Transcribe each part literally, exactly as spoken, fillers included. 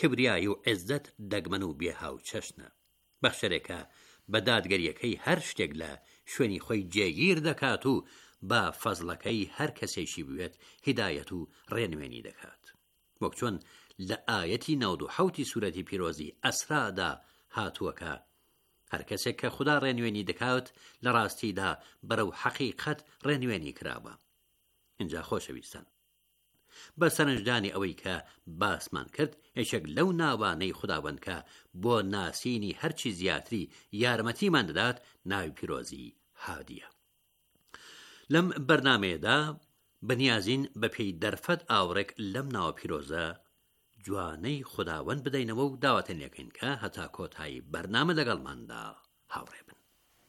کبریای و عزت دەگمەن و بێهاو چەشنە. بەخشەرێکە بە دادگەریەکەی هەر شتێک لە شوێنی خۆی جێگیر دەکات و با فەزڵەکەی هەر کەسێکی بوێت هیدایەت و ڕێنوێنی دەکات. وەک چۆن لە ئایەتی نەود و حەوتی سوورەتی پیرۆزی ئەسرادا هاتووەکە هەر کەسێک کە خوددا ڕێنوێنی دەکات لە ڕاستیدا بەرەو حەقیقەت ڕێنوێنی کراوە. اینجا خۆشەویستان، بە سەرنجدانی ئەوەی کە باسمان کرد، یەکێک لەو ناوانەی خوداوەند کە بۆ ناسینی هەرچی زیاتری یارمەتیمان دەدات ناوی پیرۆزی هادیە. لەم بەرنامەیەدا بەنیازین بە پێی دەرفەت ئاوڕێک لەم ناوە پیرۆزە جوانەی خوداوەند بدەینەوە و داواتێن لێکەین کە هەتا کۆتایی بەرنامە لەگەڵماندا هاوڕێ بن.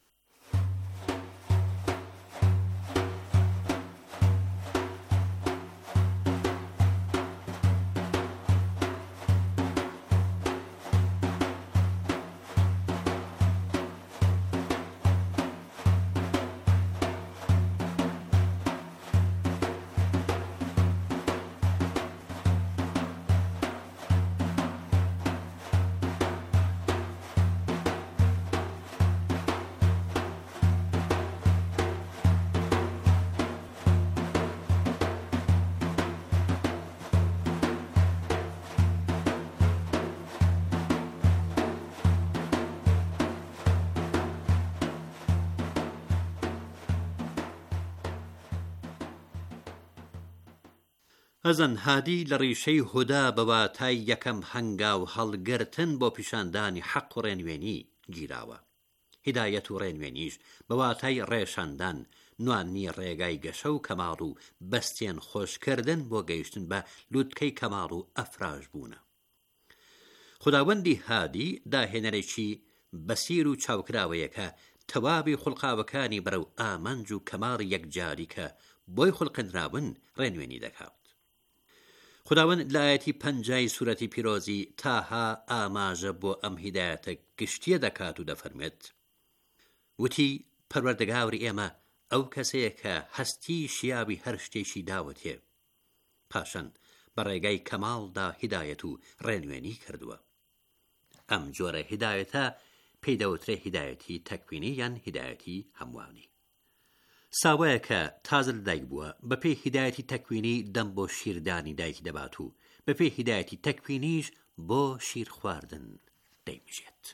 ئەزەن هادی لە ڕیشەی هودا بەواتای یەکەم هەنگاو هەڵگرتن بۆ پیشاندانی حەق و ڕێنوێنی گیراوە. هیدایەت و ڕێنوێنیش بەواتای ڕێشاندان، نوانی ڕێگای گەشە و کەماڵ و بەستێن خۆشکردن بۆ گەیشتن بە لووتکەی کەماڵ و ئەفراش بوونە. خوداوەندی هادی داهێنەرێکی بەسیر و چاوکراوەیە کە تەوابی خوڵقاوەکانی بەرەو ئامانج و کەماڵی یەکجاری کە بۆی خوڵقندراون ڕێنوێنی دەکات. خداوەند لە ئایەتی پەنجای سوورەتی پیرۆزی تاها ئاماژە بۆ ئەم هیدایەتە گشتیە دەکات و دەفەرمێت، وتی پەروەردگاری ئێمە ئەو کەسەیە کە هەستی شیاوی هەر شتێکی داوەتێ، پاشان بە ڕێگای کەماڵدا هیدایەت و ڕێنوێنی کردووە. ئەم جۆرە هیدایەتە پێی دەوترێ هیدایەتی تەکوینی یان هیدایەتی هەموانی. ساوایە کە تازە لەدایک بووە بە پێی هیدایەتی تەکوینی دەم بۆ شیردانی دایکی دەبات و بە پێی هیدایەتی تەکوینیش بۆ شیر خواردن دەیمژێت.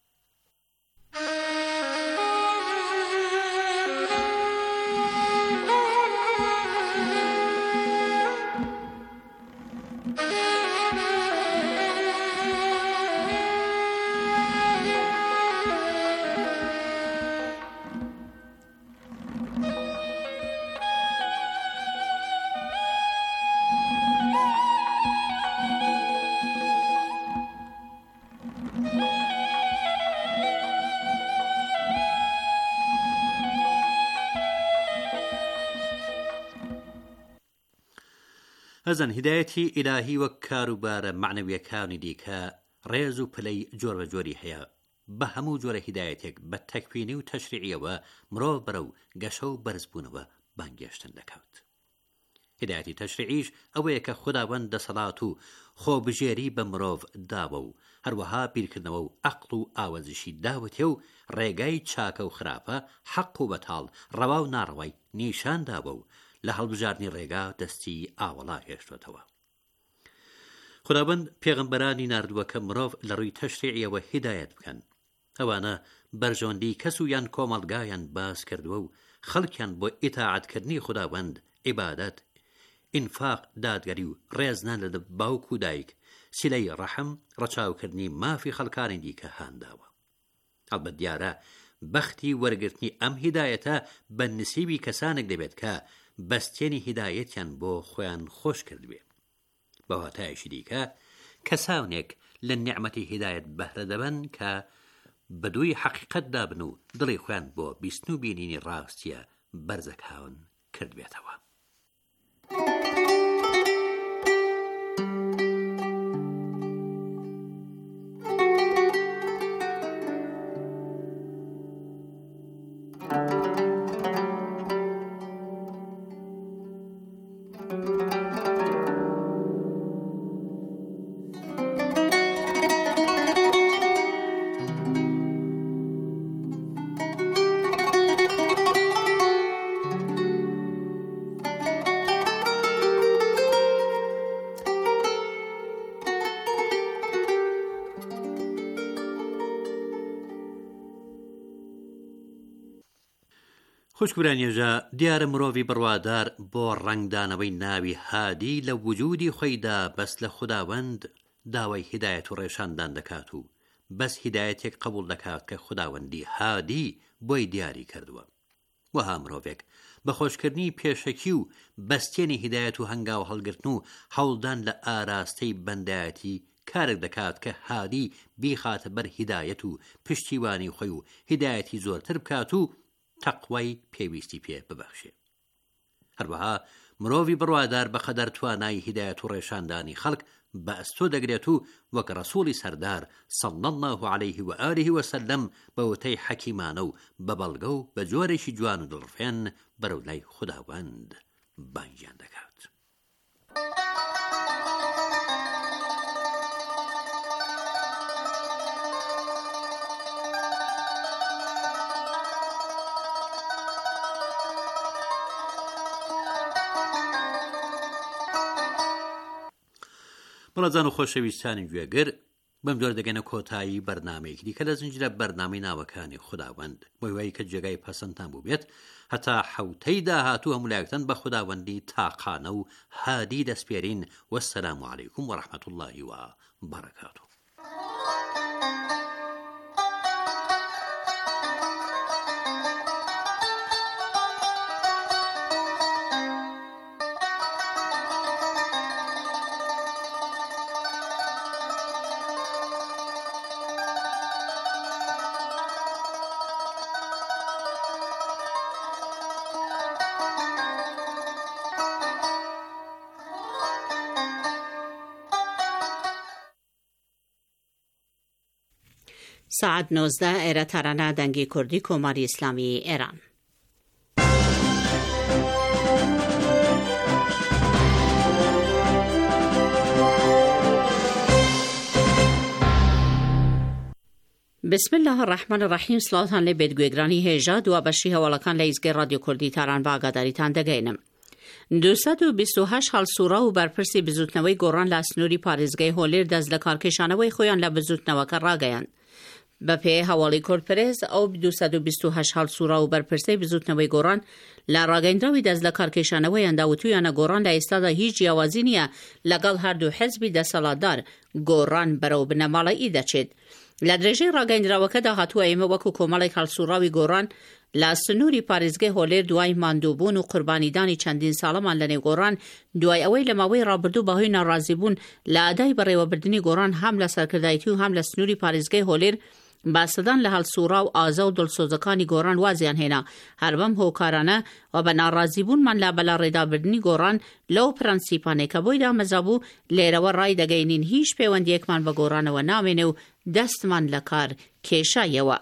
ئەزەن هیدایەتی ئیلاهی وەک کاروبارە معنەویەکانی دیکە ڕێز و پلەی جۆر بە جۆری هەیە. بە هەموو جۆرە هیدایەتێک بە تەکوینی و تەشریعیەوە مرۆڤ بەرە و گەشە و بەرزبوونەوە بانگێشتن دەکات. هیدایەتی تەشریعیش ئەوەیە کە خوداوەند دەسەڵات و خۆبژێری بە مرۆڤ داوە و هەروەها بیرکردنەوە و عەقڵ و ئاوەزشی داوەتێ و ڕێگای چاکە و خراپە، حەق و بەتاڵ، ڕەوا و ناڕەوای نیشان داوە و لە هەڵبژاردنی ڕێگا دەستی ئاوەڵا هێشتوێتەوە. خوداوەند پێغەمبەرانی ناردووە کە مرۆڤ لە ڕووی تەشریعیەوە هیدایەت بکەن. ئەوانە بەرژۆندی کەس و یان کۆمەڵگایان باس کردووە و خەڵکیان بۆ ئیتاعەتکردنی خوداوەند، عیبادەت، ئینفاق، دادگەری و ڕێزنان لە باوک و دایک، سیلەی ڕەحم، ڕەچاوکردنی مافی خەڵکانی دیکە هانداوە. هەڵبەت دیارە بەختی وەرگرتنی ئەم هیدایەتە بە نسیبی کەسانێک دەبێت کە بەستێنی هیدایەتیان بۆ خۆیان خۆش کردوێ. بەواتایشی دیکە کەسانێک لە نیعمەتی هیدایەت بەهرە دەبن کە بەدووی حەقیقەت دابن و دڵی خۆیان بۆ بیستن و بینینی ڕاستیە بەرزەکاون کردبێتەوە. خوشکبرانیێژە دیارە مرۆڤی بڕوادار بۆ ڕنگدانەوەی ناوی هادی لە وجودی خۆیدا بەس لە خوداوەند داوای هیدایەت و ڕێشاندان دەکات و بەس هیدایەتێک قبول دەکات کە خوداوەندی هادی بۆی دیاری کردووە. وەها مرۆڤێک بە خۆشکردنی پێشەکی و بەستێنی هیدایەت و هەنگاو هەڵگرتن و هەوڵدان لە ئاراستەی بەندایەتی کارێک دەکات کە هادی بیخاتە بەر هیدایەت و پشتیوانی خۆی و هیدایەتی زۆرتر بکات و تەقوای پێویستی پێ ببەخشێ. هەروەها مرۆڤی بڕوادار بەقەدەر توانای هیدایەت و ڕێشاندانی خەڵک بە ئەستۆ دەگرێت و وەک ڕەسووڵی سەردار صلی الله علیه و آله وسلم بە وتەی حەکیمانە و بە بەڵگە و بە جۆرێکی جوان و دڵڕفێن بەرەو لای خوداوەند بانگیان دەکات. بەڵەجان و خۆشەویستانی گوێگر بەم جۆر دەگەنە کۆتایی بەرنامەیەکی دیکە لە زنجیرە بەرنامەی ناوەکانی خوداوەند بۆی وای کە جێگای پەسەندتان بوو بێت هەتا حەوتەی داهاتوو هەمولایەکتان بە خوداوەندی تاقانە و هادی دەسپێرین. وەسەلام عەلەیکوم وەڕەحمەت الله و بەرەکاتوه. ساعت نوزده ئێرە تارانە دەنگی کوردی کۆماری ئیسلامی ئێران. بسم الله الرحمن الرحیم. سڵاوتان لێ بێت گوێگرانی هێژە دوا بەشی هەواڵەکان لە ئیزگەی رادیۆ کوردی تاران بە ئاگاداریتان دەگەینم. دووسەد و بیست و هەشت هەڵسوورە و بەرپرسی بزوتنەوەی گۆڕان لە سنووری پارێزگای هۆلێر دەست لە کارکێشانەوەی خۆیان لە بزوتنەوەکە ڕاگەیاند. بە پێی هەواڵی کۆرپەرێز ئەو دووسەد و بیست و هەشت هەڵسوورە و بەرپرسەی بزوتنەوەی گۆڕان لە ڕاگەیاندراوی دەست لە کارکێشانەوەیاندا وتویانە گۆڕان لە ئێستادا هیچ جیاوازی نییە لەگەڵ هەردوو حزبی دەسەڵاتدار گۆڕان بەرەو بنەماڵەیی دەچێت. لە درێژەی ڕاگەیاندراوەکەدا هاتووە ئێمە وەکو کۆمەڵێک هەڵسووراوی گۆڕان لە سنووری پارێزگای هۆلێر دوای ماندووبوون و قوربانیدانی چەندین ساڵەمان لە نێو گۆڕان دوای ئەوەی لە ماوەی ڕابردوو بەهۆی ناڕازیبوون لە ئادای بەڕێوەبردننی گۆڕان هەم لە سەرکردایەتی و هەم لە سنووری پارێزگای هۆلێر باسەدان لە هەڵسوورا و ئازا و دڵسۆزەکانی گۆڕان وازیان هێنا هەر بەم هۆکارانە و بە ناڕازیبوونمان لە بەلا ڕێدابردننی گۆڕان لەو پرەنسیپانەی کە بۆی دامەزابوو لێرەوە ڕای دەگەینین هیچ پەیوەندیەکمان بە گۆڕانەوە نامێنێ و دەستمان لە کار کێشایەوە.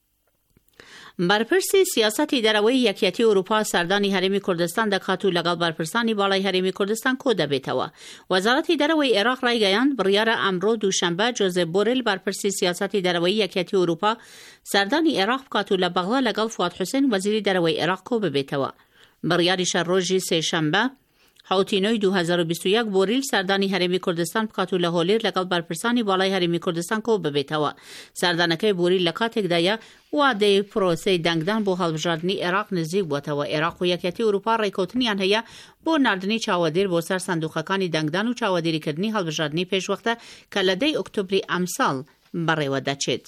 بەرپرسی سیاسەتی دەرەوەی یەکێتی ئەوروپا سەردانی هەرێمی کوردستان دەکات و لەگەڵ بەرپرسانی باڵای هەرێمی کوردستان کۆ دەبێتەوە. وەزارەتی دەرەوەی عێراق ڕایگەیاند بڕیارە ئەمڕۆ دووشەمبە جۆزێف بۆرێل بەرپرسی سیاسەتی دەرەوەی یەکێتی ئەوروپا سەردانی عێراق بکات و لە بەغڵا لەگەڵ فواد حوسێن وەزیری دەرەوەی عێراق کۆ ببێتەوە. بڕیاریشە ڕۆژی سێشەمبە حوتینۆی دوو هەزار و بیست و یەک بۆریل سەردانی هەرێمی کوردستان بکات و لە هۆلێر لەگەڵ بەرپرسانی باڵای هەرێمی کوردستان کۆ ببێتەوە. سەردانەکەی بۆریل لە کاتێکدایە وادەی پرۆسەی دەنگدان بۆ هەڵبژاردننی عێراق نزیک بووەتەوە. عێراق و یەکێتی ئەوروپا ڕێککەوتنیان هەیە بۆ ناردنی چاوەدێر بۆ سەر سندوقەکانی دەنگدان و چاوەدێریکردنی هەڵبژاردننی پێشوەختە کە لە دەی ئۆکتۆبری ئەمساڵ بەڕێوە دەچێت.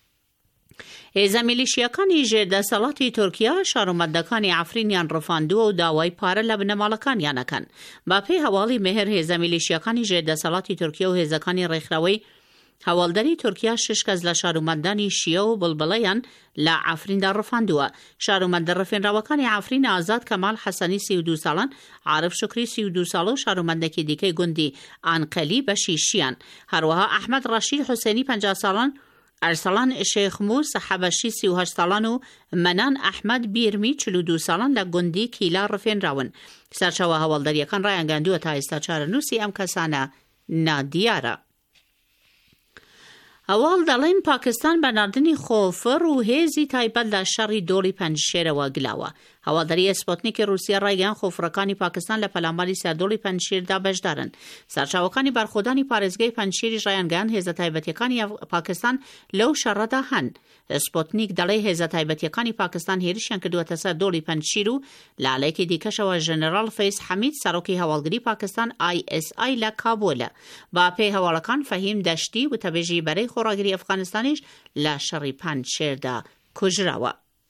هێزە میلیشیەکانی ژێردەسەڵاتی تورکیا شارۆمەندەکانی عەفرینیان ڕفاندووە و داوای پارە لە بنەماڵەکانیانەکەن. با پێی هەواڵی مێهر هێزە میلیشیەکانی ژێردەسەڵاتی تورکیا و هێزەکانی ڕێکخراوەی هەواڵدەری تورکیا شش کەس لە شارۆمەندانی شیە و بڵبڵەیان لە عەفریندا ڕفاندووە. شارۆمەندە ڕفێنراوەکانی عەفرین ئازاد کەمال حەسەنی سی و دوو ساڵان، عارف شکری سی و دوو ساڵە و شارۆمەندێکی دیکەی گوندی ئانقەلی بەشی شیان. هەروەها ئەحمەد ڕەشید حوسێنی پەنجا ساڵان، ئەرسەڵان شێخ موس حەبەشی سی و هەشت ساڵان و مەنان ئەحمەد بیرمی چل و دوو ساڵان لە گوندی کیلا ڕفێنراون. سەرچاوە هەواڵدەریەکان ڕایانگەاندووە تا ئێستا چارەنووسی ئەم کەسانە نادیارە. هەواڵ دەڵێن پاکستان بە ناردنی خۆفڕ و هێزی تایبەت لە شەڕی دۆڵی پەنجشێرەوە گلاوە. هەواڵداری سپۆتنیکی رووسیا ڕایگەیان خۆفڕەکانی پاکستان لە پەلاماری سەردۆڵی پەنجشیردا بەشدارن. سەرچاوەکانی بارخۆدانی پارێزگای پەنجشیری ڕایانگەیان هێزە تایبەتیەکانی پاکستان لەو شەڕەدا هەن. سپۆتنیک دەڵێ هێزە تایبەتیەکانی پاکستان هێرشیان کردووەتە سەر دۆڵی پەنجشیر و لالەیەکی دیکەشەوە ژەنەرال فەیز حەمید سەرۆکی هەواڵگری پاکستان آی ئێس ئای لە کابۆلە. با پێی هەواڵەکان فەهیم دەشتی وتەبێژی بەرەی خۆڕاگری ئەفغانستانیش لە شەڕی پەنجشیردا کوژراوە.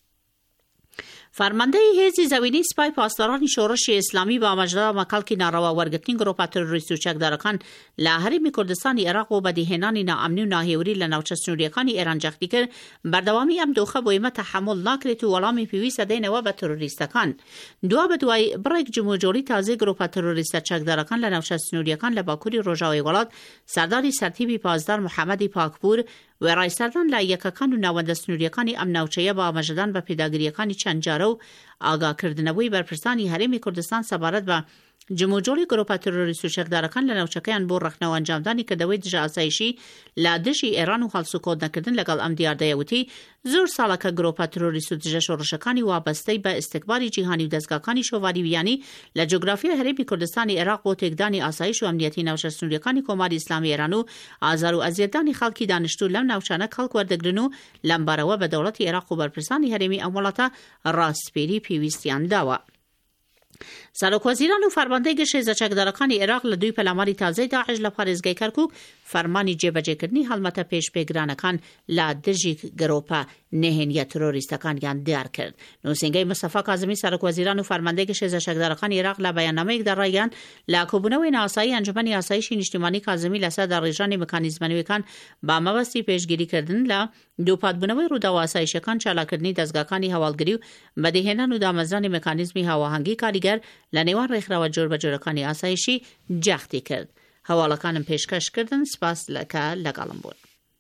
فەرماندەی هێزی زەوینی سپای پاسدارانی شۆڕشی ئیسلامی بە ئاماژەدا مەکەڵکی ناڕەوا وەرگرتنی گرۆپە تۆریست و چەکدارەکان لە هەرێمی کوردستانی عێراق و بەدیهێنانی نائەمنی و ناهێوری لە ناوچە سنووریەکانی ئێران جەختی کرد. بەردەوامی ئەم دۆخە بۆ ئێمە تەحمل ناکرێت و وەڵامی پێویستە دەینەوە بە تۆریستەکان. دوا بە دوای بڕێک جموجۆری تازەی گرۆپە تۆریستە چەکدارەکان لە ناوچە سنووریەکان لە باکووری ڕۆژاوای وڵات سەرداری سەرتیبی پاسدار محەممەدی پاکپور وێڕایسەردان لە یەکەکان و ناوەندە سنووریەکانی ئەم ناوچەیە بە ئاماژەدان بە پێداگریەکانی چەند جارە و ئاگاکردنەوەی بەرپرسانی هەرێمی کوردستان سەبارەت بە جموجۆری گرۆپە تۆریست و چەکدارەکان لە ناوچەکەیان بۆ ڕەخنەوە ئەنجامدانی کردەوەی دژە ئاسایشی لە دژی ئێران و هەڵس و کۆدنەکردن لەگەڵ ئەم دیاردەیەوتی زۆر ساڵەکە گرۆپە تۆریست و دژە شۆڕشەکانی وابەستەی بە ئیستیکباری جیهانی و دەستگاکانی شۆڤاری ویانی لە جۆگرافیای هەرێمی کوردستانی عێراق بۆ تێکدانی ئاسایش و ئەمنیەتی ناوچە سنووریەکانی کۆماری ئیسلامی ئێران و ئازار و ئەزیێتدانی خەڵکی دانیشتوو لەم ناوچانە خەڵک وەردەگرن و لەمبارەوە بە دەوڵەتی عێراق و بەرپرسانی هەرێمی ئەم وڵاتە ڕاستپێری پێویستیان داوە. سەرۆکوەزیران و فەرماندەی گشت هێزە چەکدارەکانی عێراق لە دوای پەلاماری تازەی داعش لە پارێزگای کەرکووک فەرمانی جێبەجێکردنی هەڵمەتە پێشپێگرانەکان لە دژی گرۆپە نهێنیە تۆریستەکانیان دیار کرد. نووسینگەی مستەفا کاظمی سەرۆکوەزیران و فەرماندەی گشت هێزە چەکدارەکانی عێراق لە بەیاننامەیەکدا ڕایگەیاند لە کۆبوونەوەی ناسایی ئەنجومەنی ئاسایشی نیشتیمانی کاظمی لەسەر داڕێژانی مەکانیزمە نوێیەکان با مەبەستی پێشگیریکردن لە دووپاتبوونەوەی ڕووداوە ئاسایشەکان چالاکردنی دەستگاکانی هەواڵگری و بەدیهێنان و دامەزرانی مەکانیزمی هاوەهەنگی کاریگەر لە نێوان ڕێکخراوە جۆر بە جۆرەکانی ئاسایشی جەختی کرد. هەواڵەکانم پێشکەشکردن سپاس لەکە لەگەڵم بوون.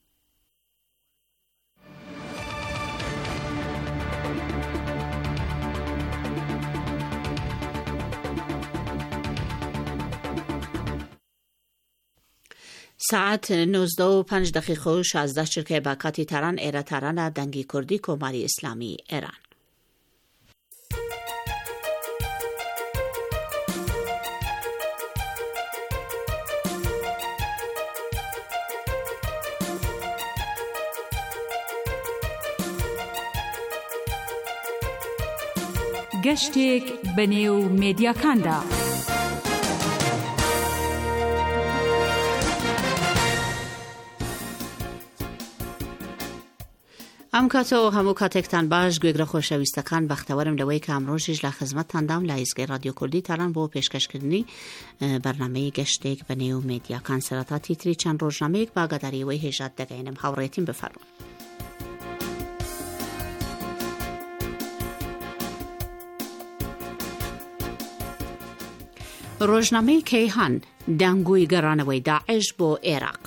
ساعت نۆزدە و پەنج دەقیقە و شازدە چرکەی باکاتی تاران ئێرە تارانە دەنگی کوردی کۆماری ئیسلامی ئێران. گەشتێک بەنێو مێدیاکاندا. ئەم کاتەوە هەموو کاتێکتان باش گوێگرە خۆشەویستەکان بەختەوەرم لەوەی کە ئەمڕۆژیش لە خزمەتتاندام لە ئیزگای رادیۆ کوردی تاران بۆ پێشکەشکردنی بەرنامەی گەشتێک بەنێو مێدیاکان سەرەتا تیتری چەند ڕۆژنامەیەک باگاداریەوەی هێژات دەگەینم. هاوڕێتیم بفەرموون. ڕۆژنامەی کەیهان دەنگووی گەڕانەوەی داعش بۆ عێراق.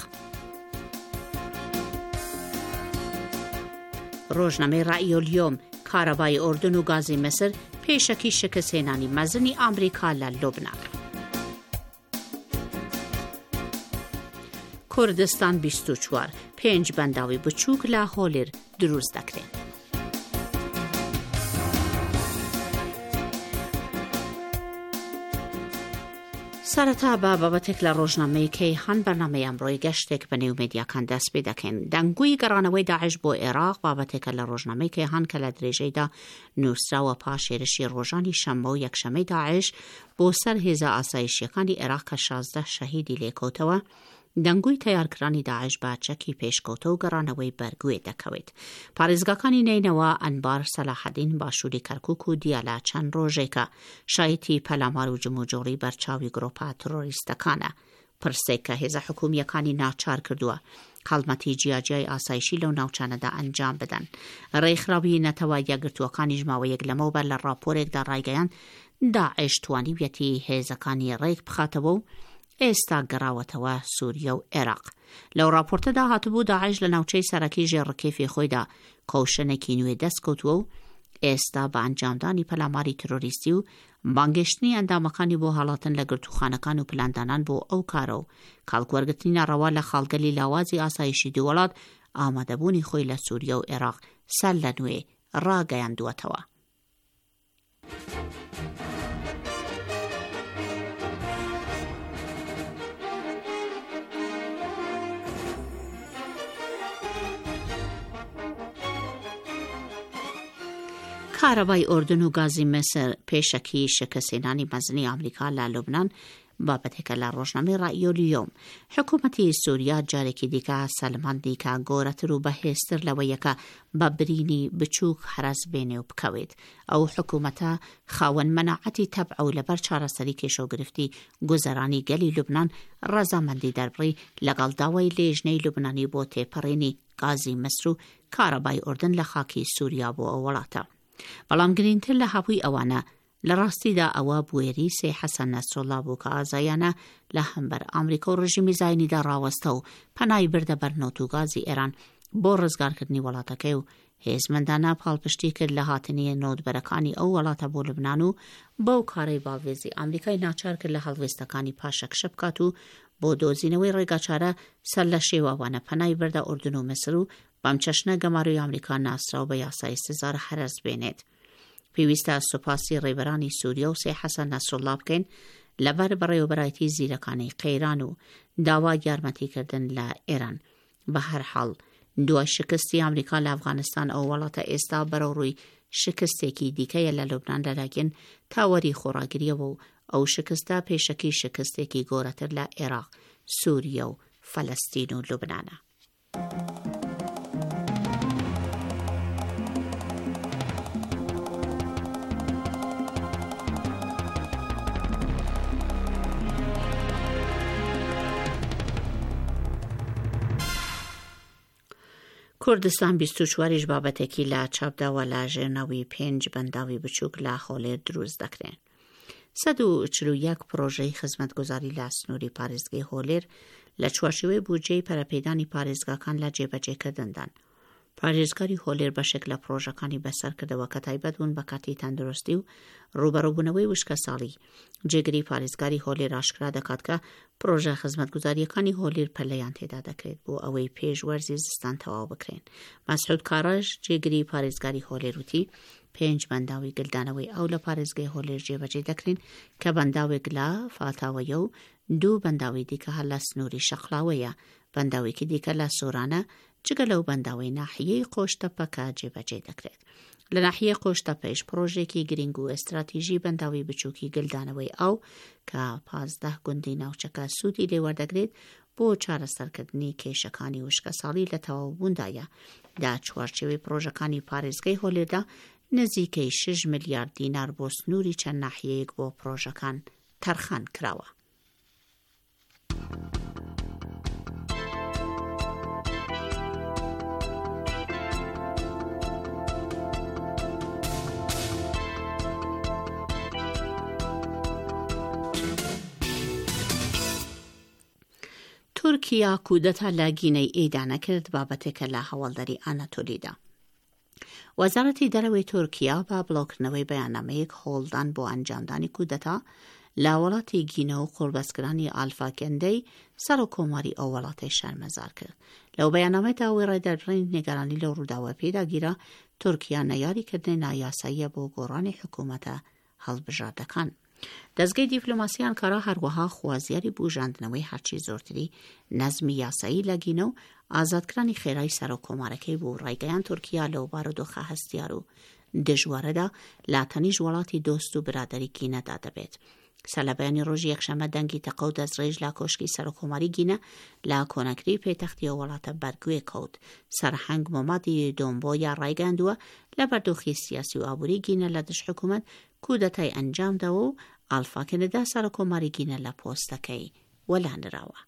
ڕۆژنامەی ڕائیۆلیۆم کارەبای ئۆردن و گازی مەسر پێشەکی شکستهێنانی مەزنی ئامریکا لە لوبنان. کوردستان بیست و چوار پێنج بەنداوی بچووک لە هۆلێر دروست دەکرێن. سەرەتا بە بابەتێک لە ڕۆژنامەی کەیهان بەرنامەی ئەمڕۆی گەشتێک بەنێو مێدیاکان دەست پێ دەکەین. دەنگووی گەڕانەوەی داعش بۆ عێراق بابەتێکە لە ڕۆژنامەی کەیهان کە لە درێژەیدا نووسراوە پاش هێرشی ڕۆژانی شەممە و یەکشەمەی داعش بۆ سەر هێزە ئاسایشیەکانی عێراق کە شازدە شەهیدی لێکۆتەوە. دەنگووی تیارکرانی داعش بە چەکی پێشکەوتە و گەڕانەوەی بەرگوێ دەکەوێت. پارێزگاکانی نینەوە ئەنبار سەلاحەدین باشووری کەرکووک و دیالە چەند ڕۆژێکە شایەتی پەلامار و جموجۆری بەرچاوی گرۆپە تۆریستەکانە. پرسێک کە هێزە حکوومیەکانی ناچار کردووە هەڵمەتی جیاجیای ئاسایشی لەو ناوچانەدا ئەنجام بدەن. ڕێکخراوی نەتەوە یەکگرتووەکانی ژماوەیەک لەمەوبەر لە ڕاپۆرێکدا ڕایگەیاند داعش توانیویەتی هێزەکانی ڕێک بخاتەوە و ئێستا گەڕاوەتەوە سووریا و عێراق. لەو راپۆرتەدا هاتبوو داعش لە ناوچەی سەرەکی ژێڕکێفی خۆیدا کۆشنێکی نوێ دەستکەوتووە و ئێستا بە ئەنجامدانی پەلاماری تۆریستی و بانگشتنی ئەندامەکانی بۆ هەڵاتن لە گرتوخانەکان و پلاندانان بۆ ئەو کارە و کاڵکوەرگرتنی ناڕەوا لە خاڵگەلی لاوازی ئاسایشی دووڵات ئامادەبوونی خۆی لە سووریا و عێراق سەر لە نوێ ڕاگەیاندووەتەوە. کارەبای ئۆردن و گازی مەسر پێشەکی شکستێنانی مەزنی ئەمریکا لە لوبنان بابەتێکە لە ڕۆژنامەی ڕائیۆلیۆم. حکوومەتی سووریا جارێکی دیکە سەلمان دیکە گۆرەتر و بەهێزتر لەوەیەکە بە برینی بچووک حرەز بێنێ و بکەوێت. ئەو حکوومەتە خاوەن مەناعەتی تەبع و لەبەر چارەسەری کێشەوگرفتی گوزەرانی گەلی لوبنان ڕەزامەندی دەربڕی لەگەڵ داوای لێژنەی لوبنانی بۆ تێپەڕێنی گازی مەسر و کارەبای ئۆردن لە خاکی سووریا بۆ ئەو وڵاتە. بەڵام گرنگتر لە هەبووی ئەوانە لە ڕاستیدا ئەوە بوێری سێ حەسەن نەسرۆڵا بوو کە ئازایانە لە هەمبەر ئەمریکا و ڕژیمی زاینیدا ڕاوەستە و پەنای بردە بەر نەوت و گازی ئێران بۆ ڕزگارکردنی وڵاتەکەی و هێزمەندانە پاڵپشتی کرد لە هاتنیە نۆتبەرەکانی ئەو وڵاتە بۆ لوبنان و بەو کارەی باڵێزی ئەمریکای ناچار کرد لە هەڵوێستەکانی پاشەکشە بکات و بۆ دۆزینەوەی ڕێگاچارە سەر لە شێواوانە پەنای بردە ئوردن و مەسر و بەم چەشنە گەماروی ئەمریکا ناسراو بە یاسای سزار حرەز بێنێت. پێویستە سوپاسی ڕێبەرانی سووریا و سێ حەسەن نەسرۆڵا بکەین لەبەر بەڕێوەبەرایەتی زیرەکانی قەیران و داوا یارمەتیکردن لە ئێران. بە هەر حاڵ دوای شکستی ئەمریکا لە ئەفغانستان ئەو وڵاتە ئێستا بەرەو ڕووی شکستێکی دیکەیە لە لوبنان لەلاکن تاوەری خۆڕاگریەوە و ئەو شکستە پێشەکی شکستێکی گۆرەتر لە عێراق، سووریا و فەلەستین و لوبنانە. کوردستان بیست و چواریش بابەتێکی لە چاپداوە لە ژێرنەوەی پێنج بەنداوی بچووک لە خۆلێر دروست دەکرێن. سەد و چل و یەک پرۆژەی خزمەتگوزاری لە سنووری پارێزگای هۆلێر لە چوارچێوەی بودجەی پەرەپێدانی پارێزگاکان لە جێبەجێکردندان. پارێزگاری هۆلێر بەشێک لە پرۆژەکانی بەسەر کردەوە کە تایبەت بوون بە کاتی تەندروستی و ڕوبەڕووبوونەوەی وشکە ساڵی. جێگری پارێزگاری هۆلێر ئاشکرا دەکات کە پرۆژە خزمەتگوزاریەکانی هۆلێر پەلەیان تێدا دەکرێت بۆ ئەوەی پێش وەرزی زستان تەواو بکرێن. مەسعود کاڕەش جێگری پارێزگاری هۆلێر وتی پێنج بەنداوی گلدانەوەی ئەو لە پارێزگای هۆلێر جێبەجێ دەکرێن کە بەنداوێک لە فاتاوەیە و دوو بەنداوی دیکە هەر لە سنووری شەقلاوەیە. بەنداوێکی دیکە لە سۆرانە جگە لەو بەنداوی ناحیەی قۆشتەپەکە جێبەجێ دەکرێت. لە ناحیە قۆشتەپەیش پرۆژێکی گرنگ و ئەستراتیژی بەنداوی بچووکی گلدانەوەی ئەو کە پازدە گوندی ناوچەکە سوودی لێوەردەگرێت بۆ چارەسەرکردنی کێشەکانی وشکە ساڵی لە تەواوبووندایە. دا چوارچێوەی پرۆژەکانی پارێزگای هۆلێردا نزیکەی شش ملیارد دینار بۆ سنووری چەند ناحیەیەک بۆ پرۆژەکان تەرخان کراوە. تورکیا کودەتا لە گینەی ئێدا نەکرد بابەتێکە لە هەواڵداری ئاناتۆلیدا. وەزارەتی دەرەوەی تورکیا با بڵاوکردنەوەی بەیاننامەیەک هۆڵدان بۆ ئەنجامدانی کودەتا لە وڵاتی گینە و قوربەسکرانی ئالفا کەندەی سەر و کۆماری ئەو وڵاتی شەرمەزار کرد. لەو بەیاننامەیدا ئەوەی ڕێدەربڕینی نێگەرانی لەو ڕووداوە پێداگیرا تورکیا نەیاریکردنی نایاساییە بۆ گۆڕانی حکوومەتە هەڵبژاردەکان. دەستگای دیپلۆماسی ئەنکارا هەروەها خوازیاری بوژاندنەوەی هەرچی زۆرتری نەزمی یاسایی لە گینە و ئازادکرانی خێرای سەر و کۆمارەکەی بۆ ڕایگەیان تورکیا لەو بارودۆخە هەستیار و دژوارەدا لا تەنیش وڵاتی دۆست و برادەری گینەدا دەبێت. سەلەبەیانی ڕۆژی یەکشەمە دەنگی تەقە و دەستڕێژ لە کۆشکی سەر و کۆماری گینە لە کۆنەکری پێتەختی وڵاتە بەرگوێ کەوت. سەرهەنگ مۆمادی دۆمبۆیا ڕایگەاندووە لە بەردۆخی سیاسی و ئابووری گینە لە دژ حکوومەت کودەتای ئەنجامداوە و ئالفا کەندە سەر و کۆماری گینە لە پۆستەکەی وەلانراوە.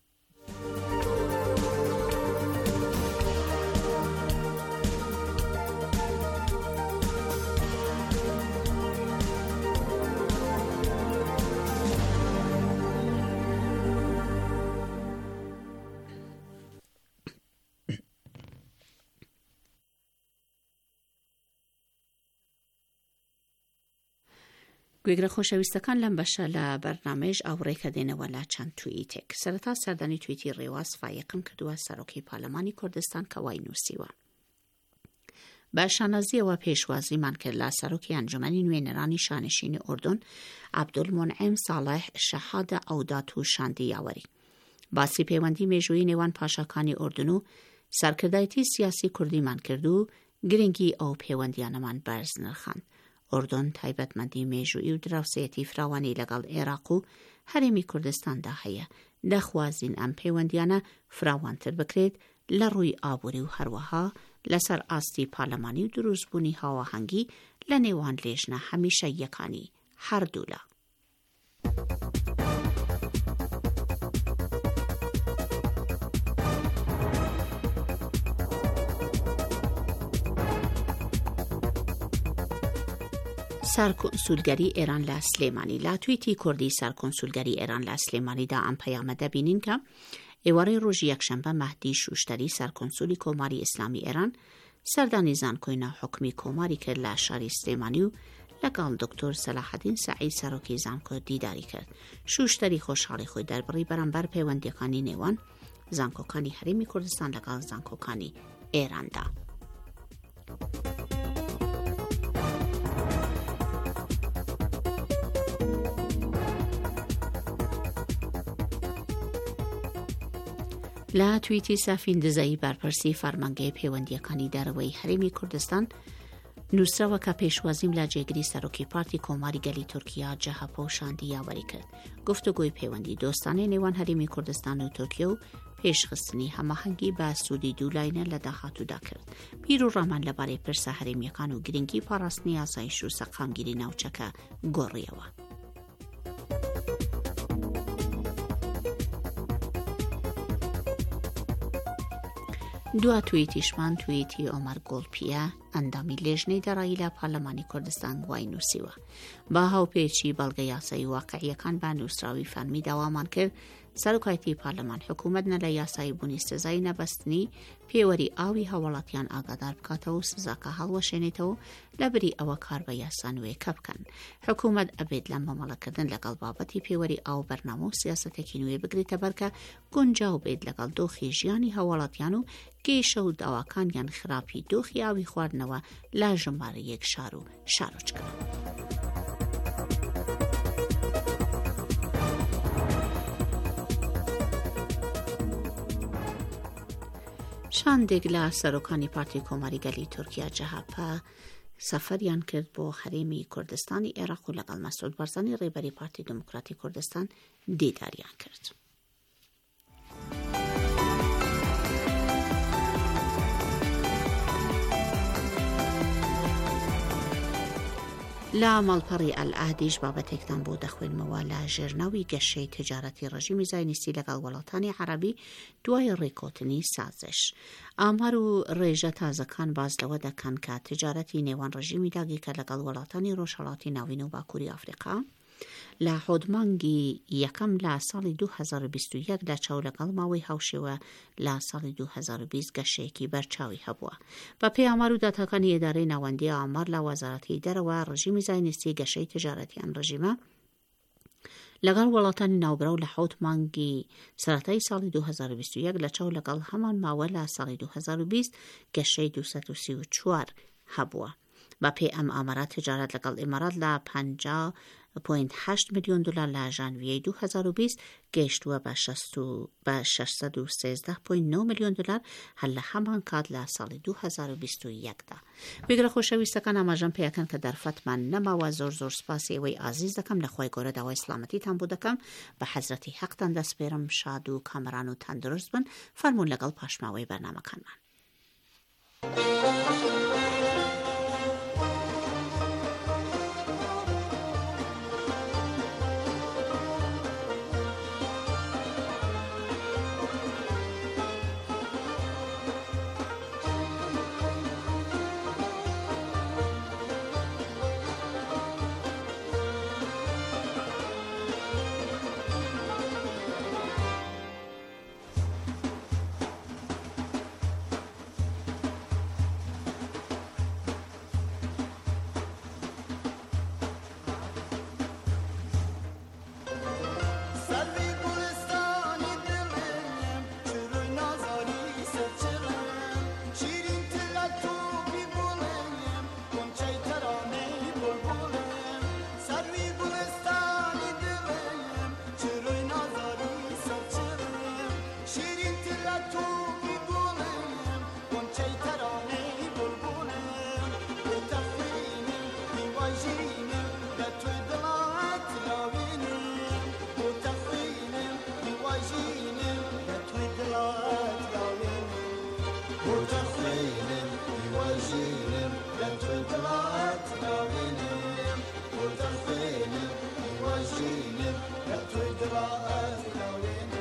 گوێگرە خۆشەویستەکان لەم بەشە لە بەرنامەیەش ئاوڕێکە دێنەوە لە چەند توییتێک. سەرەتا سەردانی توییتی ڕێواز فایقم کردووە سەرۆکی پارلەمانی کوردستان کە وای نووسیوە. بە شانازیەوە پێشوازیمان کرد لە سەرۆکی ئەنجومەنی نوێنەرانی شانشینی ئوردون عەبدولمونعیم ساڵح شەهادە ئەودات و شاندی یاوەری. باسی پەیوەندی مێژووی نێوان پاشاکانی ئوردون و سەرکردایەتی سیاسی کوردیمان کرد و گرنگی ئەو پەیوەندیانەمان بەرز نرخاند. ئوردون تایبەتمەندی مێژووی و دراوسێتی فراوانی لەگەڵ عێراق و هەرێمی کوردستاندا هەیە. دەخوازین ئەم پەیوەندیانە فراوانتر بکرێت لە ڕووی ئابووری و هەروەها لەسەر ئاستی پارلەمانی و دروستبوونی هاوەهەنگی لە نێوان لێژنە هەمیشەییەکانی هەردوولا. سەرکۆنسولگەری ئێران لە سلێمانی. لا تویتی کوردی سەرکۆنسولگەری ئێران لە سلێمانیدا ئەم پەیامە دەبینین کە ئێوارەی ڕۆژی یەکشەمبە مەهدی شوشتەری سەرکۆنسولی کۆماری ئیسلامی ئێران سەردانی زانکۆی ناوحکومی کۆماری کرد لە شاری سلێمانی و لەگەڵ دکتۆر سەلاحەدین سەعید سەرۆکی زانکۆ دیداری کرد. شوشتەری خۆشحاڵی خۆی دەربڕی بەرامبەر پەیوەندیەکانی نێوان زانکۆکانی هەرێمی کوردستان لەگەڵ زانکۆکانی ئێراندا. لە تویتی سافین دزایی بەرپرسی فەرمانگەی پەیوەندیەکانی دەرەوەی هەرێمی کوردستان نووسراوە کە پێشوازیم لە جێگری سەرۆکی پارتی کۆماری گەلی تورکیا جەهەپۆ و شاندی یاوەری کرد. گفتوگۆی پەیوەندی دۆستانەی نێوان هەرێمی کوردستان و تورکیا و پێشخستنی هەماهەنگی بە سوودی دوولاینە لە داهاتوودا کرد. پیر و ڕامان لەبارەی پرسە هەرێمیەکان و گرنگی پاراستنی ئاسایش و سەقامگیری ناوچەکە گۆڕیەوە. دوا تویتیشمان تویتی ئۆمەر گۆڵپیە ئەندامی لێژنەی دەڕایی لە پارلەمانی کوردستان گوای نووسیوە. با هاوپێچی بەڵگە یاسایی واقعیەکان بە نووسراوی فەرمی داوامان کرد سەرۆکایەتی پارلەمان حکوومەت نە لە یاسایی بوونی سزای نەبەستنی پێوەری ئاوی هەوڵاتیان ئاگادار بکاتەوە و سزاکە هەڵوەشێنێتەوە لەبەری ئەوە کار بە یاسانوێکە بکەن. حکوومەت ئەبێت لە مەمەڵەکردن لەگەڵ بابەتی پێوەری ئاو بەرنامە و سیاسەتێکی نوێ بگرێتە بەرکە گونجاو بێت لەگەڵ دۆخی ژیانی هەوڵاتیان و کێشە و داواکانیان خراپی دۆخی ئاوی خواردنەوە لە ژمارە یەک شار و شارۆچکەوە. شاندێک لە سەرۆکانی پارتی کۆماری گەلی تورکیا جەهەپە سەفەریان کرد بۆ هەرێمی کوردستانی عێراق و لەگەڵ مەسعود بارزانی ڕێبەری پارتی دموکراتی کوردستان دیداریان کرد. لە ماڵپەڕی ئەلعادیش بابەتێکتان بۆ دەخوێنمەوە لە ژێرناوی گەشەی تجارەتی ڕژیمی زاینیستی لەگەڵ وڵاتانی عەرەبی دوای ڕێکۆتنی سازش. ئامار و ڕێژە تازەکان باز لەوە دەکەن کە تجارەتی نێوان ڕژیمی داگیرکە لەگەڵ وڵاتانی ڕۆژهەڵاتی ناوین و باکووری ئەفریقا لە حۆدمانگی یەکەم لە ساڵی دوو هەزار و بیست و یەک لە چاو لەگەڵ ماوەی هاوشێوە لە ساڵی دوو هەزار و بیست گەشەیەکی بەرچاوی هەبووە. بە پێی ئامار و داتاکانی ئێدارەی ناوەندی ئامار لە وەزارەتی دەرەوە ڕژیمی زاینیستی گەشەی تجارەتیان ڕژیمە لەگەڵ وڵاتانی ناوبرا و لە حوت مانگی سەرەتای ساڵی دوو هەزار و بیست و یەک لە چاو لەگەڵ هەمان ماوە لە ساڵی دوو هەزار و بیست گەشەی دووسەد و سی و چوار هەبووە. بە پێی ئەم ئامارە تجارەت لەگەڵ ئیمارات لە پەنجا پۆینت هەشت میلیۆن دلار لە ژانڤیەی دوو هەزار و بیست گەیشتووە بە شەشسەد و سێزدە پۆینت نۆ میلیۆن دلار هەر لە هەمان کات لە ساڵی دوو هەزار و بیست و یەکدا. ویگرە خۆشەویستەکان ئاماژەم پێیەکەن کە دەرفەتمان نەماوە. زۆر زۆر سپاسی ئەوەی ئازیز دەکەم لە خۆی گەورە داوای سلامەتیتان بۆ دەکەم. بە حەزرەتی حەقتان دەسپێرم. شاد و کامەران و تەندروست بن. فەرموون لەگەڵ پاشماوەی بەرنامەکانمان. وتخوينم يواجينم لنتوي دلات ناوينم وتخوينم يواجينم لنتوي دلات ناوينم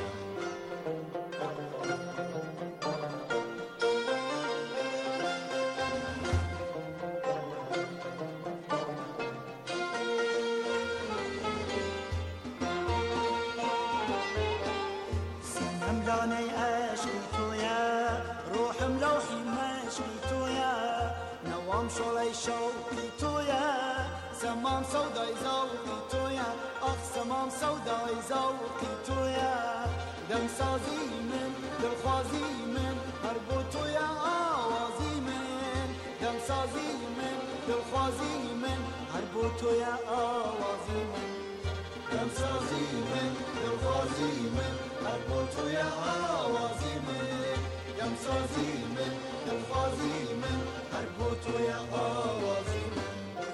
شوي شوقي تويا سمام سوداي زوقي تويا اخ سمام سوداي زوقي تويا دم سازي من دلخوازي من هربو تويا آوازي من دم سازي من دلخوازي من هربو تويا آوازي من دم سازي من دلخوازي من هربو تويا آوازي من دم سازي من دلخوازي من هربو تويا آوازي من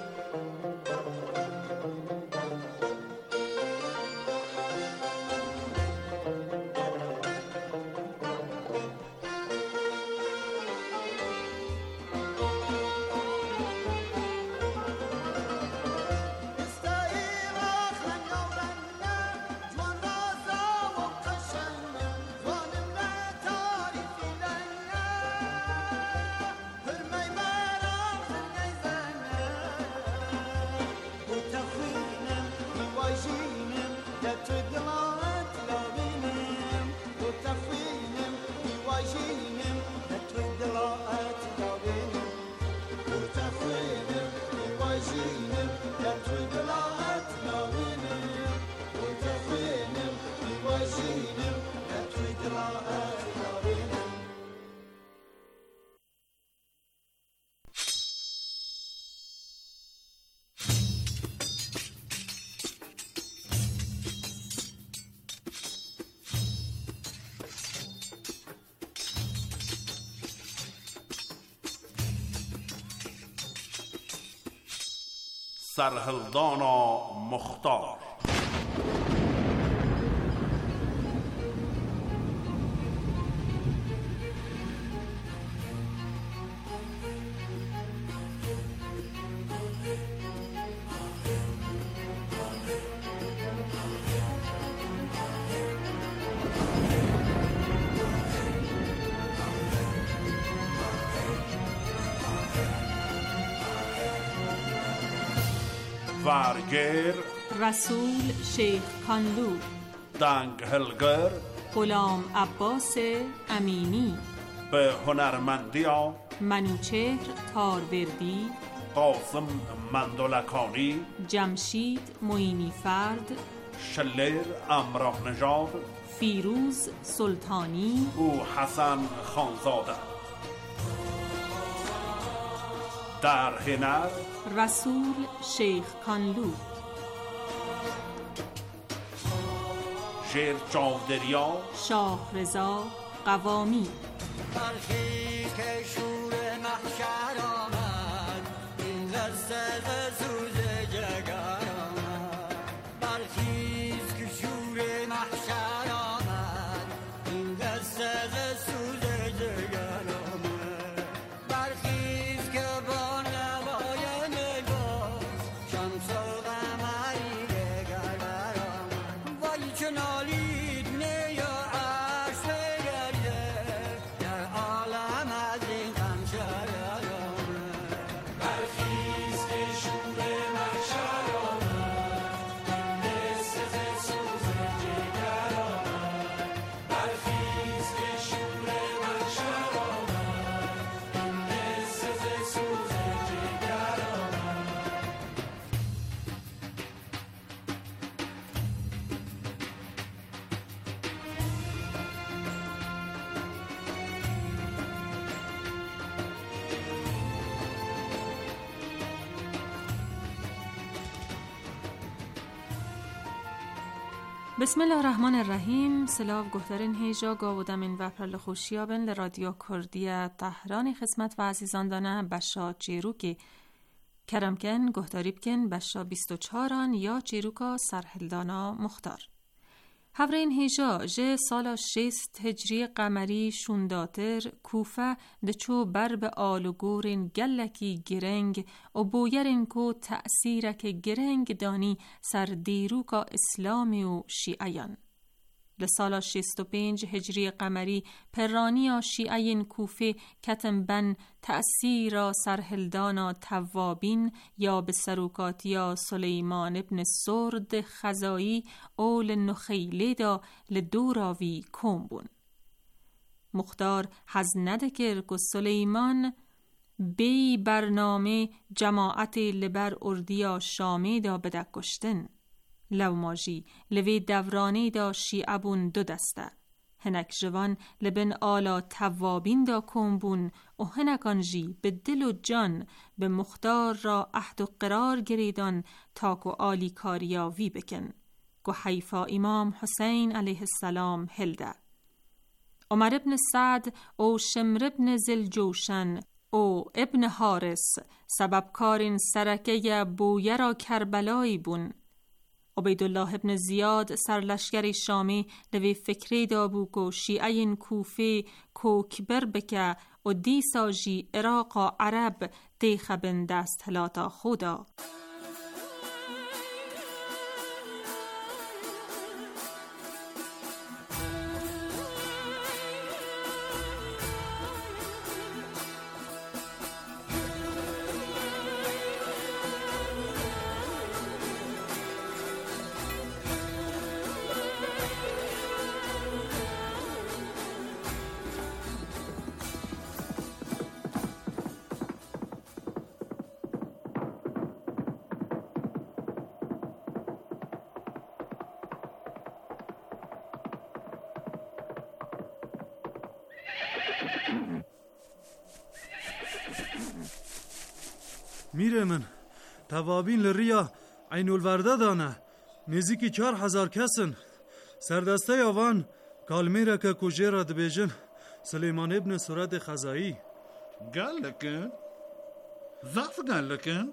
سرهلدانا مختار. ورگر رسول شیخ کانلو، دنگ هلگر غلام عباس امینی، به هنرمندی منوچهر تاروردی، قاسم مندلکانی، جمشید معینی فرد، شلر امراه نژاد، فیروز سلطانی، او حسن خانزاده. در هنر رسول شیخ کانلو، شعر چاودریا شاه رضا قوامی. برخی که شور محشر آمد، این قصه سوز جگر آمد. برخیز که شور محشر آمد، این قصه سوز جگر آمد. برخیز که با نوای نگاز، شمس و قمری دگر برآمد. وای چه نالید نی و عرش بگرده، در عالم از این غم شرر آمد. برخیز که شور محشر آمد، این قصه سوز جگر آمد. برخیز که شور محشر آمد، این قصه سوز جگر آمد. بسم الله الرحمن الرحیم. سلاو گهترین هیجا گاودمین و پرل خوشیابن لرادیو کردی تهران خدمت و عزیزان دانه بشا چیروکی کرمکن گهتاری بکن بشا بیست و چهاران یا چیروکا سرهلدانا مختار. هفرین هیجا جه سالا شست هجری قمری شونداتر کوفه دچو بر به آلوگورین گلکی گرنگ و بویرین کو تأثیرک گرنگ دانی سر دیروکا اسلامی و شیعیان. لسالا شست و پنج هجری قمری پرانیا شیعین کوفه کتم بن تأثیر سرهلدانا توابین یا به سروکاتیا سلیمان ابن سرد خزایی اول نخیله دا لدوراوی کومبون. مختار حزنده کرد که سلیمان بی برنامه جماعت لبر اردیا شامی دا بدک کشتن. لو ماجی لوی دورانی دا شیعبون دو دسته. هنک جوان لبن آلا توابین دا کمبون و هنکانجی به دل و جان به مختار را عهد و قرار گریدان تاکو آلی کاریا وی بکن. گو حیفا امام حسین علیه السلام هلده. عمر ابن سعد او شمر ابن زلجوشن او ابن حارس سبب کارین سرکه بویه را کربلایی بون. عبیدالله ابن زیاد سرلشکری شامی لوی فکری دابوک و شیعین کوفه کوکبر بکه و دی ساجی عراق عرب دیخ بن دست هلاتا خودا. میره من توابین لریا عین الورده دانه نزدیکی چهار هزار کسن سردسته آوان کالمیره که کجه را دبیجن سلیمان ابن سرد خزایی گل لکن؟ زعف گل لکن؟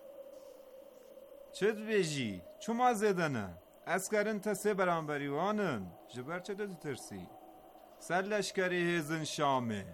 چه دبیجی؟ چو ما زدنه؟ اسکرین تا سه برانبریوانن جبر چه دو ترسی؟ سر لشکری هزن شامه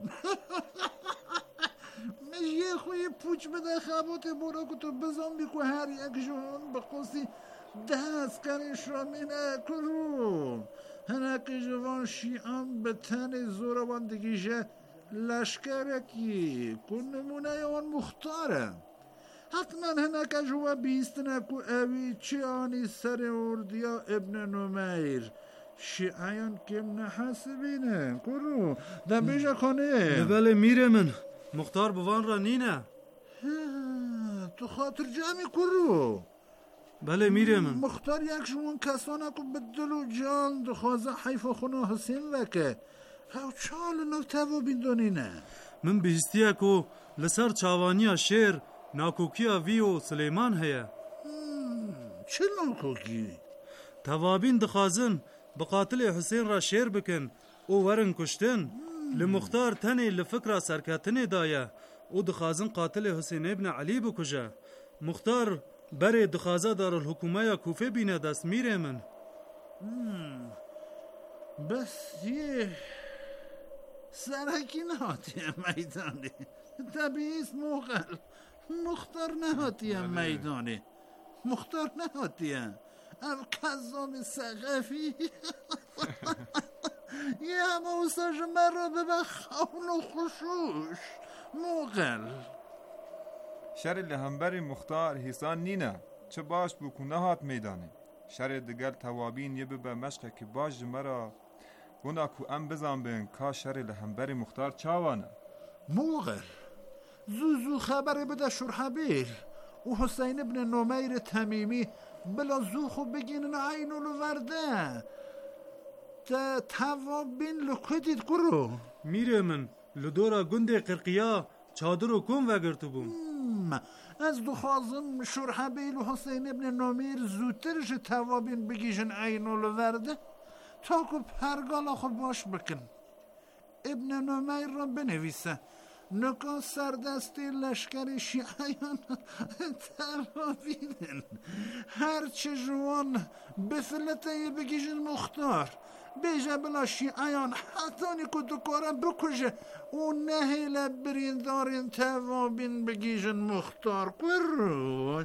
یه خوی پوچ بده خبات برا که تو بزن بی که هر یک جون بخواستی دست کنی شامی نکرو هنک جوان شیعان به تن زوربان دگیشه لشکرکی کن نمونه اون مختاره حتما هنک جوا بیست نکو اوی چی آنی سر اردیا ابن نمیر شیعان کم نحسبینه کرو در بیجا کنه بله میره من مختار بوان را نینه تو خاطر جمعی کرو بله میره من مختار یک شمون کسانه که به دل و جان دخوازه حیف خونه حسین وکه او چال نو توابین دونینه من بهستیه که لسر چاوانی شیر ناکوکی وی و سلیمان هیه چه ناکوکی؟ توابین دخوازن بقاتل حسین را شیر بکن او ورن کشتن لمختار تنی لفکر سرکتنی دایه او دخوازن قاتل حسین ابن علی بکجه مختار بره دخوازه دار الحکومه کوفه بینه دست میره من بس یه سرکی نهاتیه میدانی طبیعیست موغل مختار نهاتیه میدانی مختار نهاتیه او کذاب سقفی یه همه اوستاش من را به خون و خشوش موغل شر لهمبر مختار حسان نینه چه باش بکنه هات میدانه شر دگل توابین یه به مشقه که باش مرا گونا کو ام بزن بین که شر لهمبر مختار چاوانه موغل زو زو خبری بده شرحبیل و حسین ابن نمیر تمیمی بلا زو خوب بگین عینو لو ورده تا توابین لکدید کرو میره من لدورا گنده قرقیا چادر و کن وگرتو بوم از دو خازم شرحبیل و حسین ابن نمیر زودترش توابین بگیشن عینو لو ورده تا که پرگالا خود باش بکن ابن نمیر را بنویسه نکا سردستی لشکر شیعیان ترابینن هرچه جوان بفلته بگیجن مختار بیجه بلا شیعیان حتی نیکو دکارم بکشه و نهیل بریندارین توابین بگیجن مختار قرون.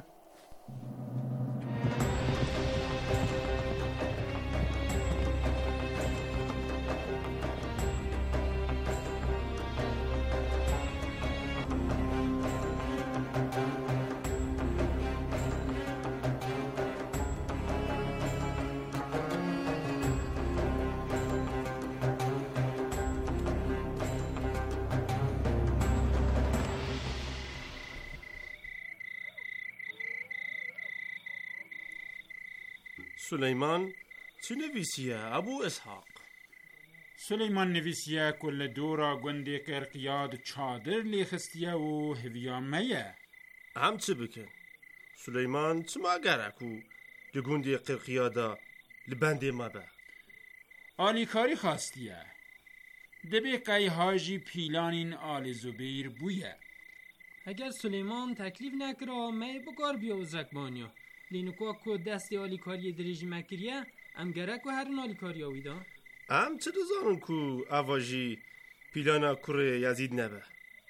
سليمان چه نویسیه ابو اسحاق؟ سليمان نویسیه کل دورا گنده قرقیاد چادر لیخستیه و هویامه هم چه بکن؟ سليمان چه ما گرکو لگنده قرقیادا لبنده ما به؟ آلی کاری خواستیه دبی قی حاجی پیلانین آل زبیر بویه. اگر سلیمان تکلیف نکره می بکار بیاوزرک بانیا لینکو کو دستی آلی کاری دریجی مکریه ام گرک و هرون آلی کاری آویده ام چه دزانون کو اواجی پیلانا کره یزید نبه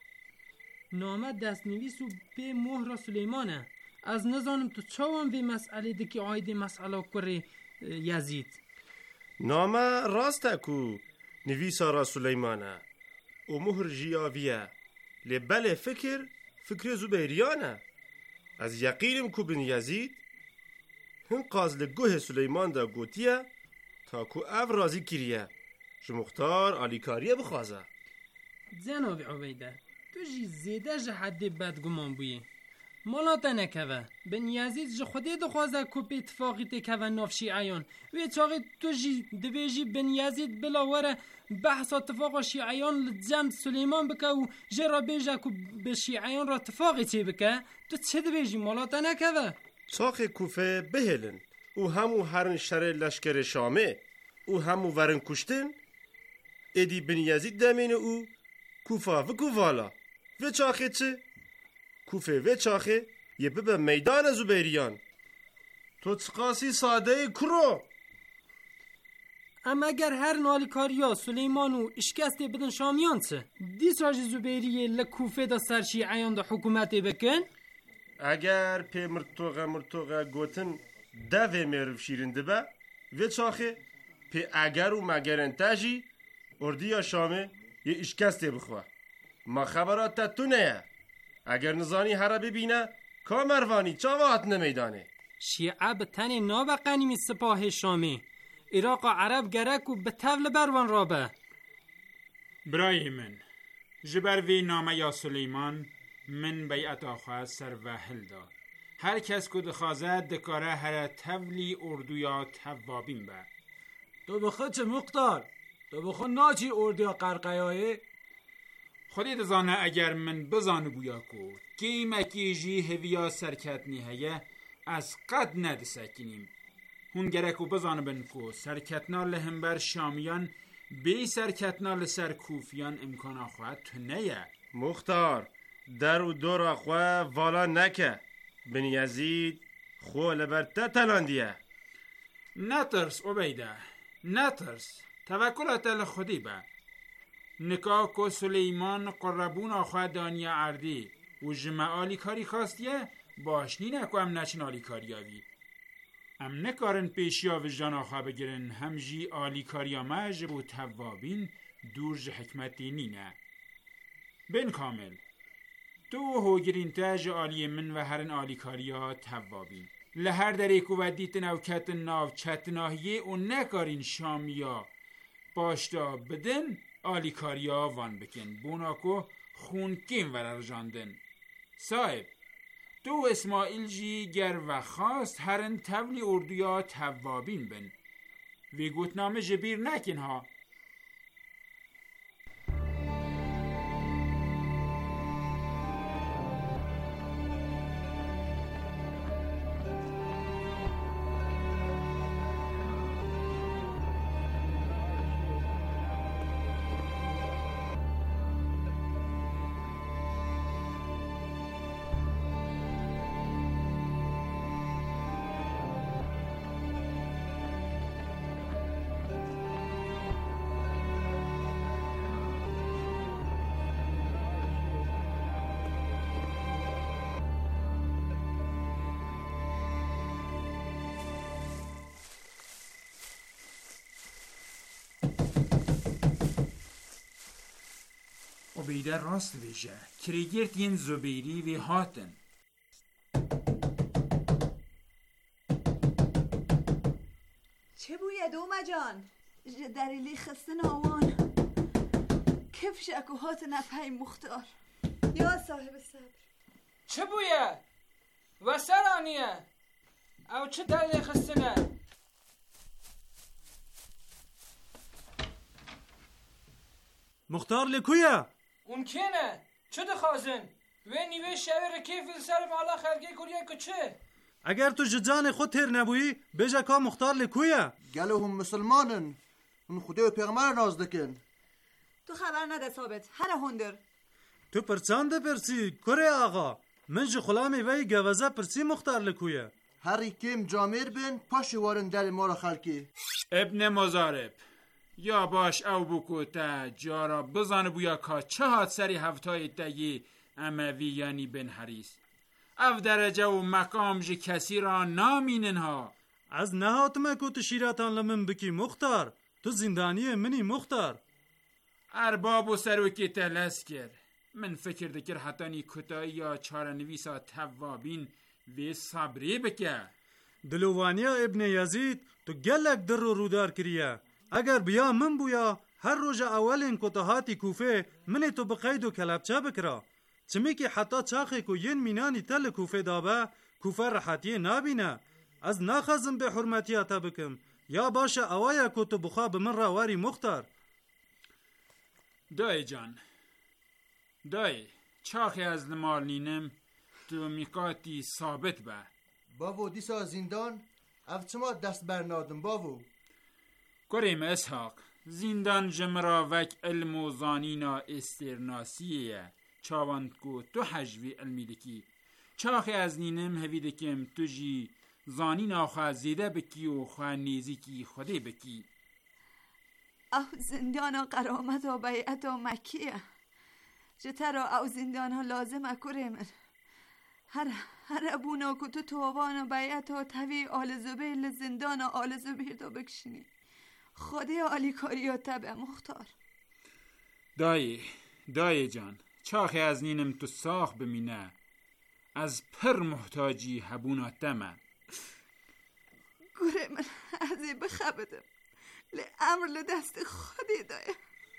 نامه دست نویس و به مهر سلیمانه از نزانم تو چاوان به مسئله دکی آیده مسئله کره یزید نامه راسته کو نویسا را سلیمانه و مهر جیاویه لبل فکر فکر زبیریانه از یقینم کو بن یزید هن قازل گوه سلیمان دا گوتیه تا کو او رازی کریه جو مختار آلیکاریه بخوازه. جناب عبیده تو جی زیده جه حد بدگمان بویی مالا تا نکوه بن یزید جه خوده دخوازه کو به اتفاقی تکوه ناف شیعیان و چاقی تو جی دوی جی بن یزید بلاوره بحث اتفاق شیعیان لجمد سلیمان بکه و جه را بیجه کو به شیعیان را اتفاقی چه بکه تو چه دوی جی مالا تا نکوه چاق کوفه بهلن او همو هرن شر لشکر شامه او همو ورن کشتن ادی بن یزید دمین او کوفه و کووالا و چاقی چه؟ کوفه و چاخه یه ببه میدان زبیریان تو چقاسی ساده کرو اما اگر هر نالیکاریا سلیمانو اشکسته بدن شامیان چه دیس راج زبیریه لکوفه دا سر شیعیان دا حکومت بکن اگر پی مرتوغه مرتوغه گوتن دوه میرف شیرنده با و چاخه پی اگر و مگرن تاجی اردی یا شامه یه اشکسته بخواه ما خبرات تا تو نه اگر نزانی هر ببینه کا مروانی چاوات نمیدانه شیعه به تن نابقنیمی سپاه شامی عراق عرب گرک و به طول بروان رابه برای من جبر وی نامه یا سلیمان من بیعت آخواه سر وحل داد هر کس که دخوازه دکاره هر تولی اردو یا توابین به تو بخواه چه مختار تو بخواه ناچی اردو یا قرقیایه خودی دزانه اگر من بزانه بویا کو کیمکی جی هویا سرکت نیهیه از قد ند سکنیم هون گرکو بزانه بن کو سرکتنا لهم بر شامیان بی سرکتنا لسر کوفیان امکان آخواه تو نیه مختار در و دور آخواه والا نکه بن یزید خو لبرته تلاندیه نترس عبیده نترس توکلت لخودی به نکاح کو سلیمان قربون آخواه دانیا عردی و جمع آلی کاری خواستیه باشنی نکو هم نچن آلی کاری آوی هم نکارن پیشیا و جان آخواه بگیرن هم جی آلی کاری آمج و توابین دور جه حکمتی نینه بن کامل تو هو گرین تاج آلی من و هرن آلی کاری ها توابین لهر در ایکو و دیتن او کتن ناو چتناهیه و نکارین شامیا باشتا بدن آلی کاریا وان بکن بوناکو خون کم ورر جاندن صاحب تو اسماعیل جی گر و خواست هرن تولی اردویا توابین بن وی گوتنامه جبیر نکن ها عبیده راست بیشه کریگرت ین زبیری وی هاتن. چه بویه دومه جان؟ دریلی خسته ناوان کف شک و هاتن اپای مختار یا صاحب صبر. چه بویه؟ و سرانیه؟ او چه دلیل خسته نه؟ مختار لکویه؟ اون کنه؟ چه دخوازن؟ و نیوه شوه رکیف سر مالا خرگی کریه که چه؟ اگر تو جان خود تیر نبویی بجا که مختار لکویه؟ گلو هم مسلمانن اون خدا و پیغمبر ناز دکن. تو خبر نده ثابت هر هندر تو پرچانده پرسی کره آقا من جو خلامی وی گوزه پرسی مختار لکویه. هری کم جامیر بین پاشی وارن در مالا خلکی. ابن مزارب یا باش او بکو تا جارا بزن بویا که چه هات سری هفتای تگی اموی یعنی بن حریس او درجه و مقام جی کسی را نامینن ها. از نهاتمه که تو شیراتان لمن بکی مختار تو زندانی منی مختار. ارباب و سروکی تلس کر من فکر دکر حتانی کتایی یا چارنویسا توابین وی صبری بکه. دلوانیا ابن یزید تو گلک در رو رودار کریه. اگر بیا من بویا هر روز اولین کتاهاتی کوفه منی تو بقید و کلبچه بکرا چمی که حتی چاخی که ین مینانی تل کوفه دابه کوفه راحتی نابینه. از ناخزم به حرمتیاتا بکم یا باشه اوایا که تو بخوا به من را واری مختار. دای جان دای چاخی از نمال نینم تو میقاتی ثابت به بابو دیسا زندان اف چما دست برنادم بابو. کریم اسحاق زندان جمرا وک علم و زانینا استرناسیه چاوند کو تو حجوی علمی دکی چاخی از نینم هوی دکم تو جی زانینا خواه زیده بکی و خواه نیزی کی خوده بکی. او زندان ها قرامت و بیعت و مکیه جترا او زندان ها لازم کریم هر هر ابونا که تو توابان و بیعت و توی آل زبیل زندان و آل زبیر دو بکشینی خوده آلی کاری و تبع مختار. دایی دایی جان چاخی از نینم تو ساخ بمینه از پر محتاجی هبونا تمه. گره من ازی بخبدم لی امر لدست خودی دایه.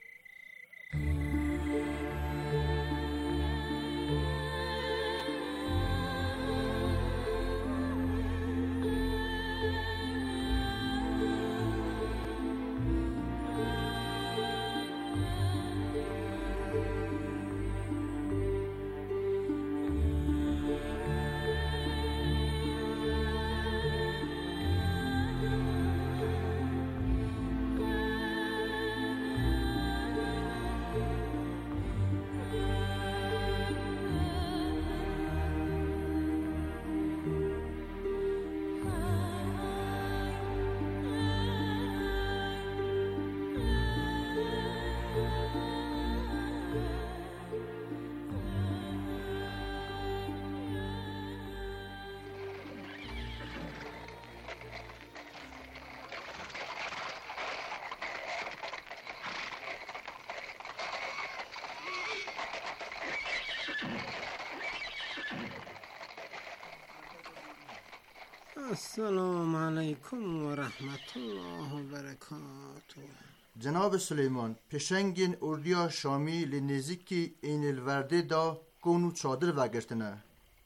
السلام علیکم و رحمت الله و برکاته. جناب سلیمان پشنگین اردیا شامی لنزیکی این الورده دا گونو چادر وگرتنه.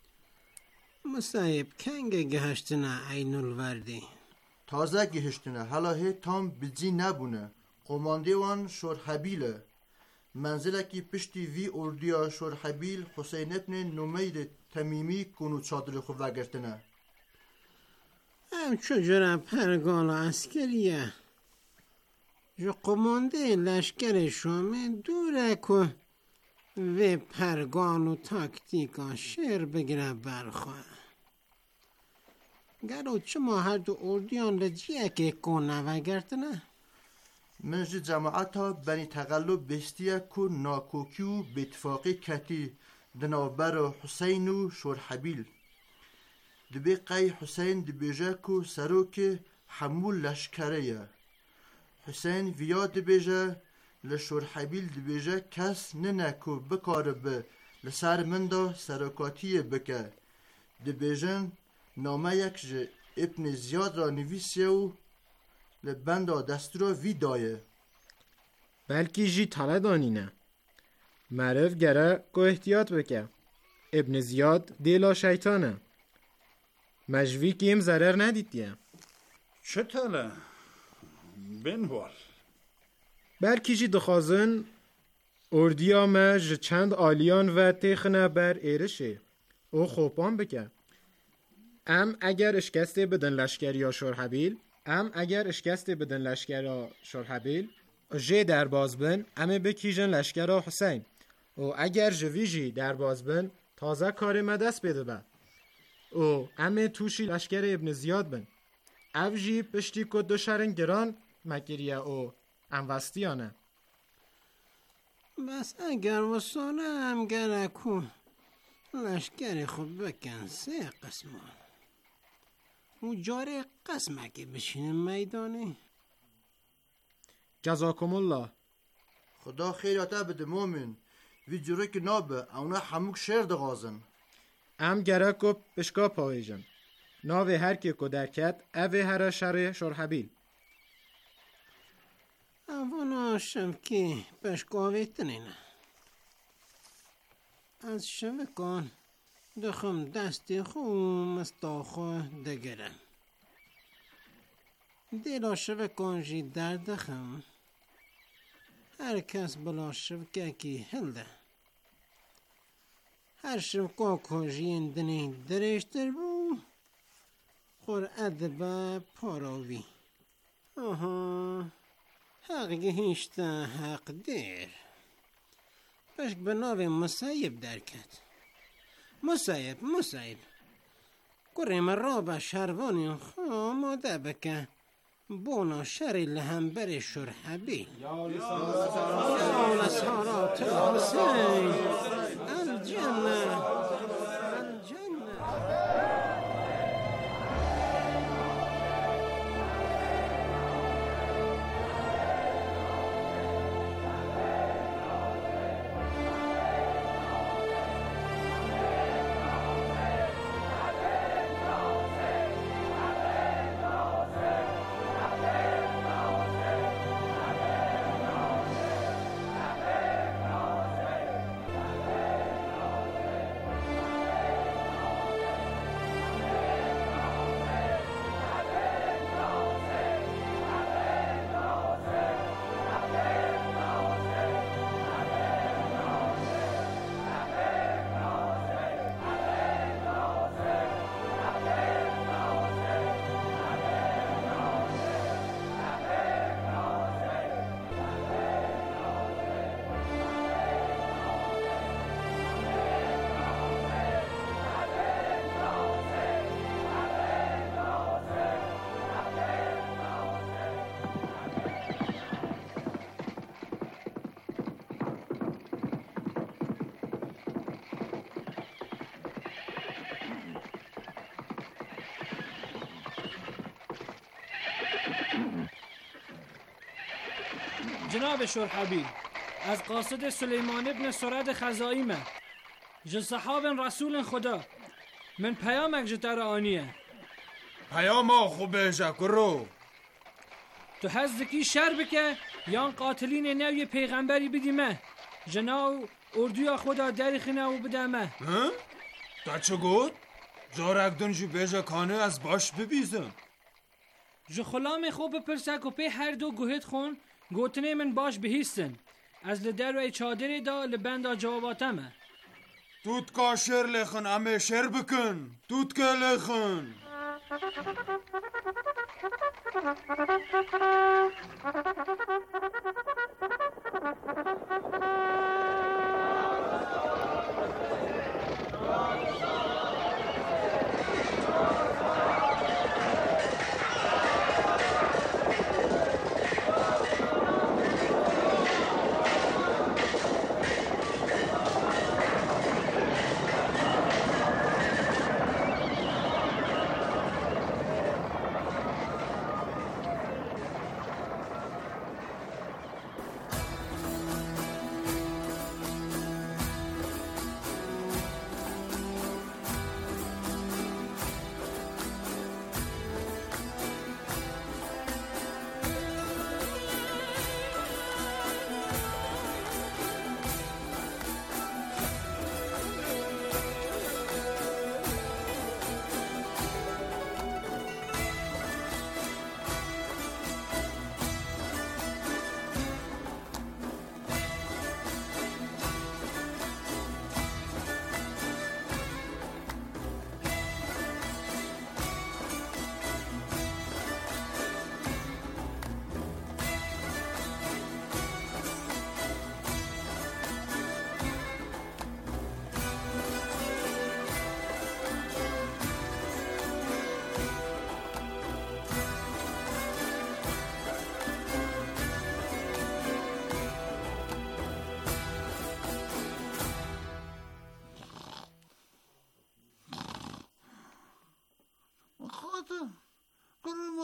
مصایب کنگ گهشتنه این الوردی تازه گهشتنه حالا هی تام بجی نبونه. قمانده وان شرحبیله منزله کی پشتی وی اردیا شرحبیل حسین ابن نمیر تمیمی گونو چادر خو وگرتنه. هم چجور پرگان و عسکریه جو قمانده لشکر شامه دوره که و پرگان و تاکتیکا شیر بگیره برخواه گرو چه ما هر دو اردیان لجیه که کنه وگرتنه. من جی جماعت ها بنی تقلب بستیه که ناکوکی و باتفاقی کتی دنابر حسین و شرحبیل دبی قی حسین دبیجه کو سروک حمول لشکره یه. حسین ویا دبیجه لشورحبیل دبیجه کس ننکو بکاره به لسر من دا سرکاتی بکه. دبیجن نامه یک جه ابن زیاد را نویسیه و لبندا دستورا وی دایه. بلکی جی تاله دانینه. معرف گره که احتیاط بکه. ابن زیاد دیلا شیطانه. مجوی کیم ضرر ندیدیه. چه تاله؟ بنوال. بلکی جی دخوازن اردیا مج چند آلیان و تخنه بر ایرشه او خوبان بکه. ام اگر اشکسته بدن لشکری یا شرحبیل ام اگر اشکسته بدن لشکری یا شرحبیل جه در باز بن ام بکیجن لشکری حسین او اگر جویجی در باز بن تازه کار مدست بده با او ام توشی لشکر ابن زیاد بن او جی پشتی کد دو شرن گران مگریه او ام وستیانه. بس اگر وصانه هم گره کن لشکر خود بکن سه قسمان و جاره قسمه که بشینه میدانه. جزاکم الله. خدا خیراته بده مومن وی جوره که نابه اونا هموک شیر دغازن. ام گره که بشکا پاویجن ناوه هر که که درکت اوه هر شر شرحبیل. اونا شمکی بشکاوی تنینه از شمکان دخم دستی خوم استاخو دگرم دیلا شمکان جی در دخم هر کس بلا شمکه کی هلده هر شمکا کجین دنی درشتر بو خور ادبه پاراوی. آها حقی هیشتا حق دیر بشک به ناو مسایب درکت. مسایب مسایب کریم را به شروانی خاماده بکه بونا شری لهمبر شرحبیل یا لسارات الحسین الجنه جناب شرحبیل از قاصد سلیمان ابن سرد خزائیمه ج صحاب رسول خدا من پیامک جتر آنیه پیام خوبه جکرو تو حزدکی شر بکه یان قاتلین نوی پیغمبری بدیمه جناو اردوی خدا دریخینه و بدمه. ها؟ تا چه گود؟ جارک دنجی بیجا کانه از باش ببیزم ج خلام خوب پرسک و پی هر دو گوهد خون گوتنه من باش بهیستن از لدر و چادری دا لبندا جواباتمه. توت کا شر لخن امه شر بکن توت که لخن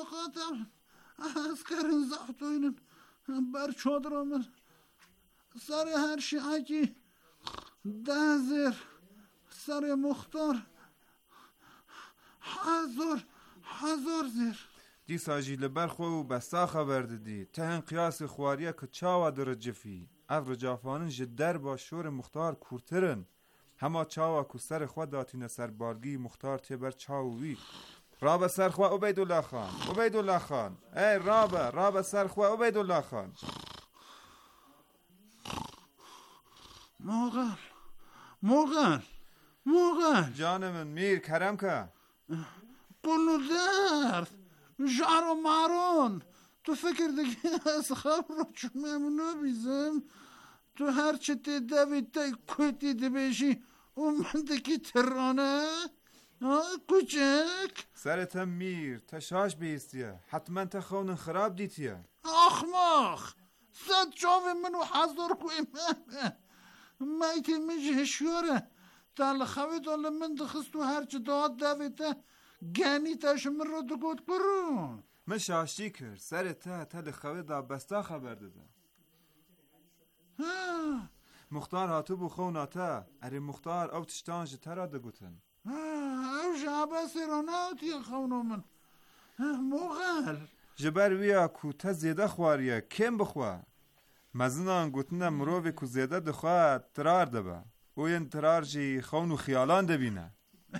خاطر اسکرین زحتوینن بر چادرامن سر هر شیعکی ده زیر سر مختار هزار هزار زیر دی ساجی لبر خو و بستا خبر دادی تهن قیاس خواریا که چاوا در جفی اف رجافانن جدر با شور مختار کورترن هما چاوا که سر خود داتین سر بالگی مختار تبر چاوی رابه سر خو عبیدالله خان عبیدالله خان ای رابه رابه سر خو عبیدالله خان موغل موغل موغل جان من میر کرم که قلو درد جار و مارون تو فکر دیگه از خبر چو ممنو بیزم تو هر چه تی دوید تای کوتی دی بیشی اون من دکی ترانه کوچک سرت میر تشاش بیستیه حتما تخون خراب دیتیه آخ ماخ صد چاوی منو حضر کوی مهمه مایتی میجه شوره تال خوی دال من دخستو هر چه داد دوید تا گنی تاش من رو دگود کرون من شاشتی کرد سر تا تل خوی دا بستا خبر داده مختار هاتو بو خوناتا اری مختار او تشتان جتا را دگوتن او جابه سیرانه آتی خونو من موغل جبر ویا کو تا زیده خواریه کم بخوا مزنان گوتنه مرووی کو زیده دخوا ترار دبا او این ترار جی خونو خیالان دبینه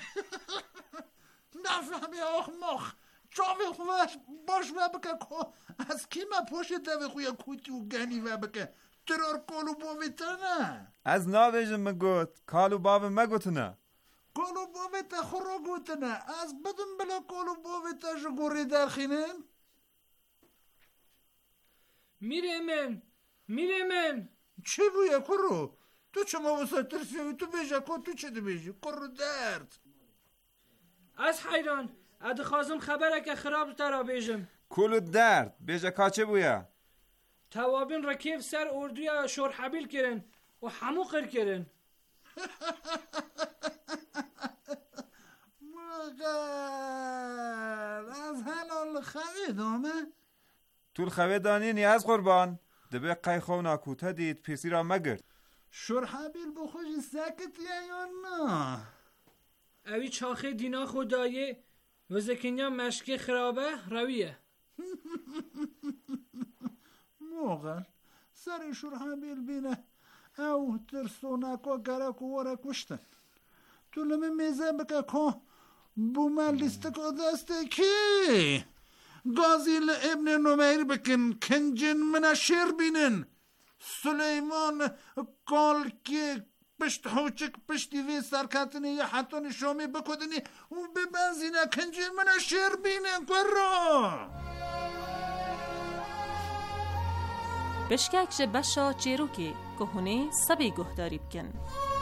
نفهمی آخ مخ چاوی خوش باش و بکه که از کی ما پوش دوی خوی کوتی و گنی و بکه ترار کالو باویتا نه از ناویجم مگوت کالو باو مگوتنه کالو باویتا خورا گوتنه از بدم بلا کالو باویتا جگوری درخینن میره من میره من چه بویا کرو تو چه ما واسه ترسیوی تو بیجا که تو چه دی بیجی کرو درد از حیران ادخازم خبره که خراب ترا بیجم کلو درد بیجا کاچه بویا توابین رکیف سر اردویا شور حبیل کرن و همو قر کرن مگر از حلال خوی دامه طول خوی دانی نیاز قربان دبه قی خونا کوتا دید پیسی را مگرد شور حبیل بخوشی سکت یا نه اوی چاخه دینا خدایه و زکنیا مشکی خرابه رویه موغل سر شور حبیل بینه او ترسوناکو گرکو ورکوشتن تو لمه میزه بکه که بومن لیستکو دسته کی گازیل ابن نمیر بکن کنجن من شیر بینن سلیمان کال که پشت حوچک پشتی وی سرکتنی یا حتی نشامی بکدنی و ببنزینه کنجن من شیر بینن کرا بشککش بشا چیروکی که هونه سبی گهداری بکن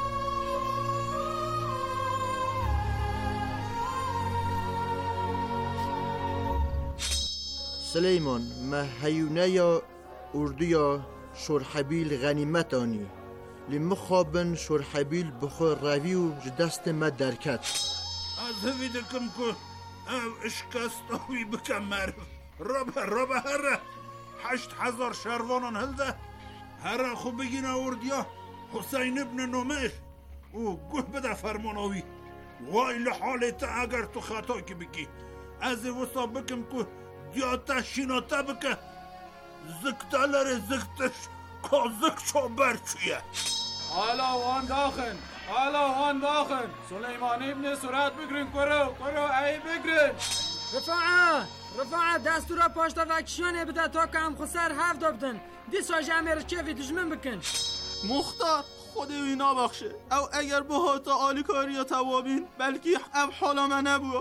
سلیمان ما هیونه یا اردویا شرحبیل غنیمتانی لمخابن شرحبیل بخور روی و جدست ما درکت از همی دکم که او اشکستاوی بکم مرف ربه ربه هره هشت هزار شروانان هلده هره خوب بگین اردیا حسین ابن نمیر او گوه بده فرماناوی وای لحالتا اگر تو خطا که بگی از وسا بکم که دیاتا شیناتا بکه زکتا لره زکتش که زک چو برچویه حالا وان داخن حالا وان داخن سلیمان ابن سرعت بگرین کرو کرو ای بگرین رفاعه رفاعه دستورا پاشتا وکشانه بده تا که هم خسر هفت دابدن دی ساجه امیر چفی دجمن بکن مختار خود اینا بخشه او اگر به هاتا آلی کاری یا توابین بلکی اب حالا من نبو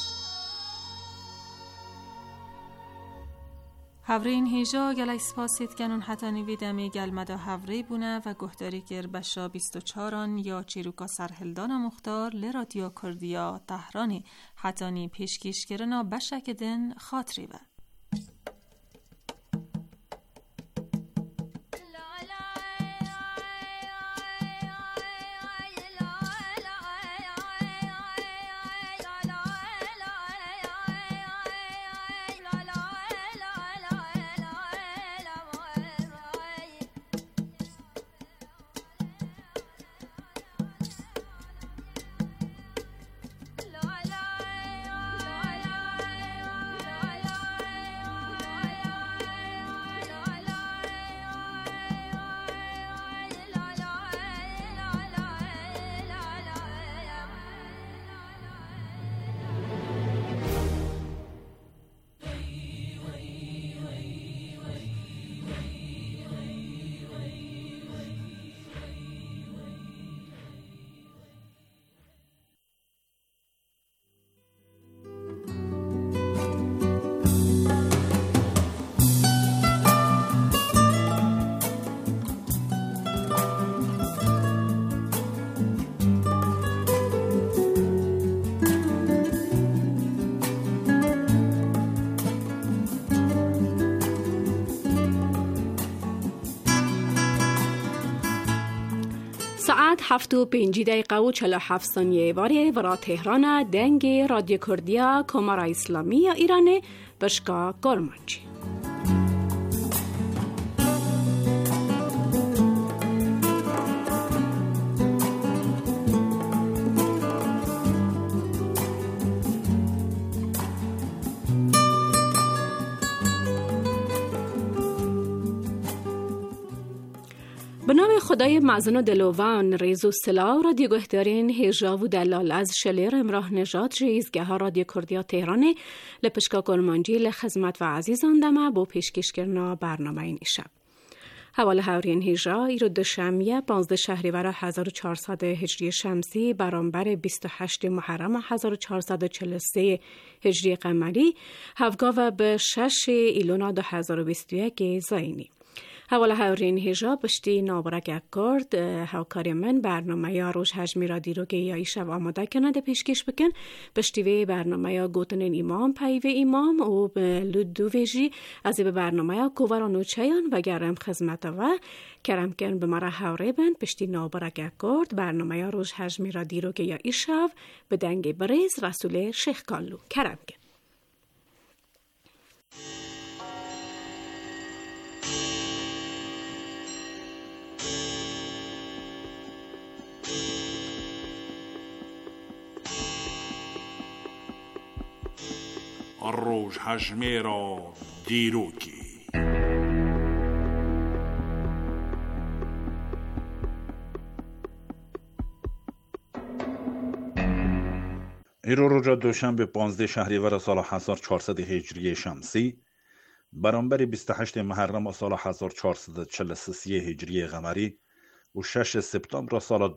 هورین هیجا گلای سپاسید کنون حتی نویدمی گل مدا هوری بونه و گهداری گر بشا بیست و چاران یا چیروکا سرهلدان مختار لرادیو کردیا تهرانی حتی نی پیشکیش کرنا بشک دن خاطری و هفت و پنج دقیقه و چهل و هفت ثانیه واره ورا تهران دنگ رادیو کردیا کمارا اسلامی ایران بشکا گرمانچی. به نام خدای مزن و دلوان ریز و سلا رادیو گهدارین هجا و دلال از شلیر امراه نجات جیزگه ها رادیو کردیا تهران لپشکا گرمانجی لخدمت و عزیزان دمه با پیشکش کرنا برنامه این شب. حواله هاورین هجا ایرو دوشنبه پانزده شهریور هزار و چهارصد هجری شمسی برابر بیست و هشت محرم هزار و چهارصد و چهل و سه هجری قمری هفگاه به شش ایلونا دو هزار و بیست و یک زاینی. حواله هاورین هجا پشتی نابرک کرد هاوکاری من برنامه یا روش هجمی را دیرو که یا ایشب آماده کنه ده پیشکش بکن پشتی وی برنامه یا گوتنین ایمام پیوه ایمام و لدو ویجی از به برنامه یا کوورانو چیان و گرم خزمت و کرم کن به مرا هاوری بند پشتی نابرک کرد برنامه یا روش هجمی را دیرو که یا ایشب به دنگ بریز رسول شیخ کالو کرم کن. روش هجمی را دیروکی ایرو روزا دوشنبه پانزده شهریور سال هزار و چهارصد هجری شمسی برابر بیست و هشت محرم سال هزار و چهارصد و چهل و سه هجری قمری و شش سپتامبر سال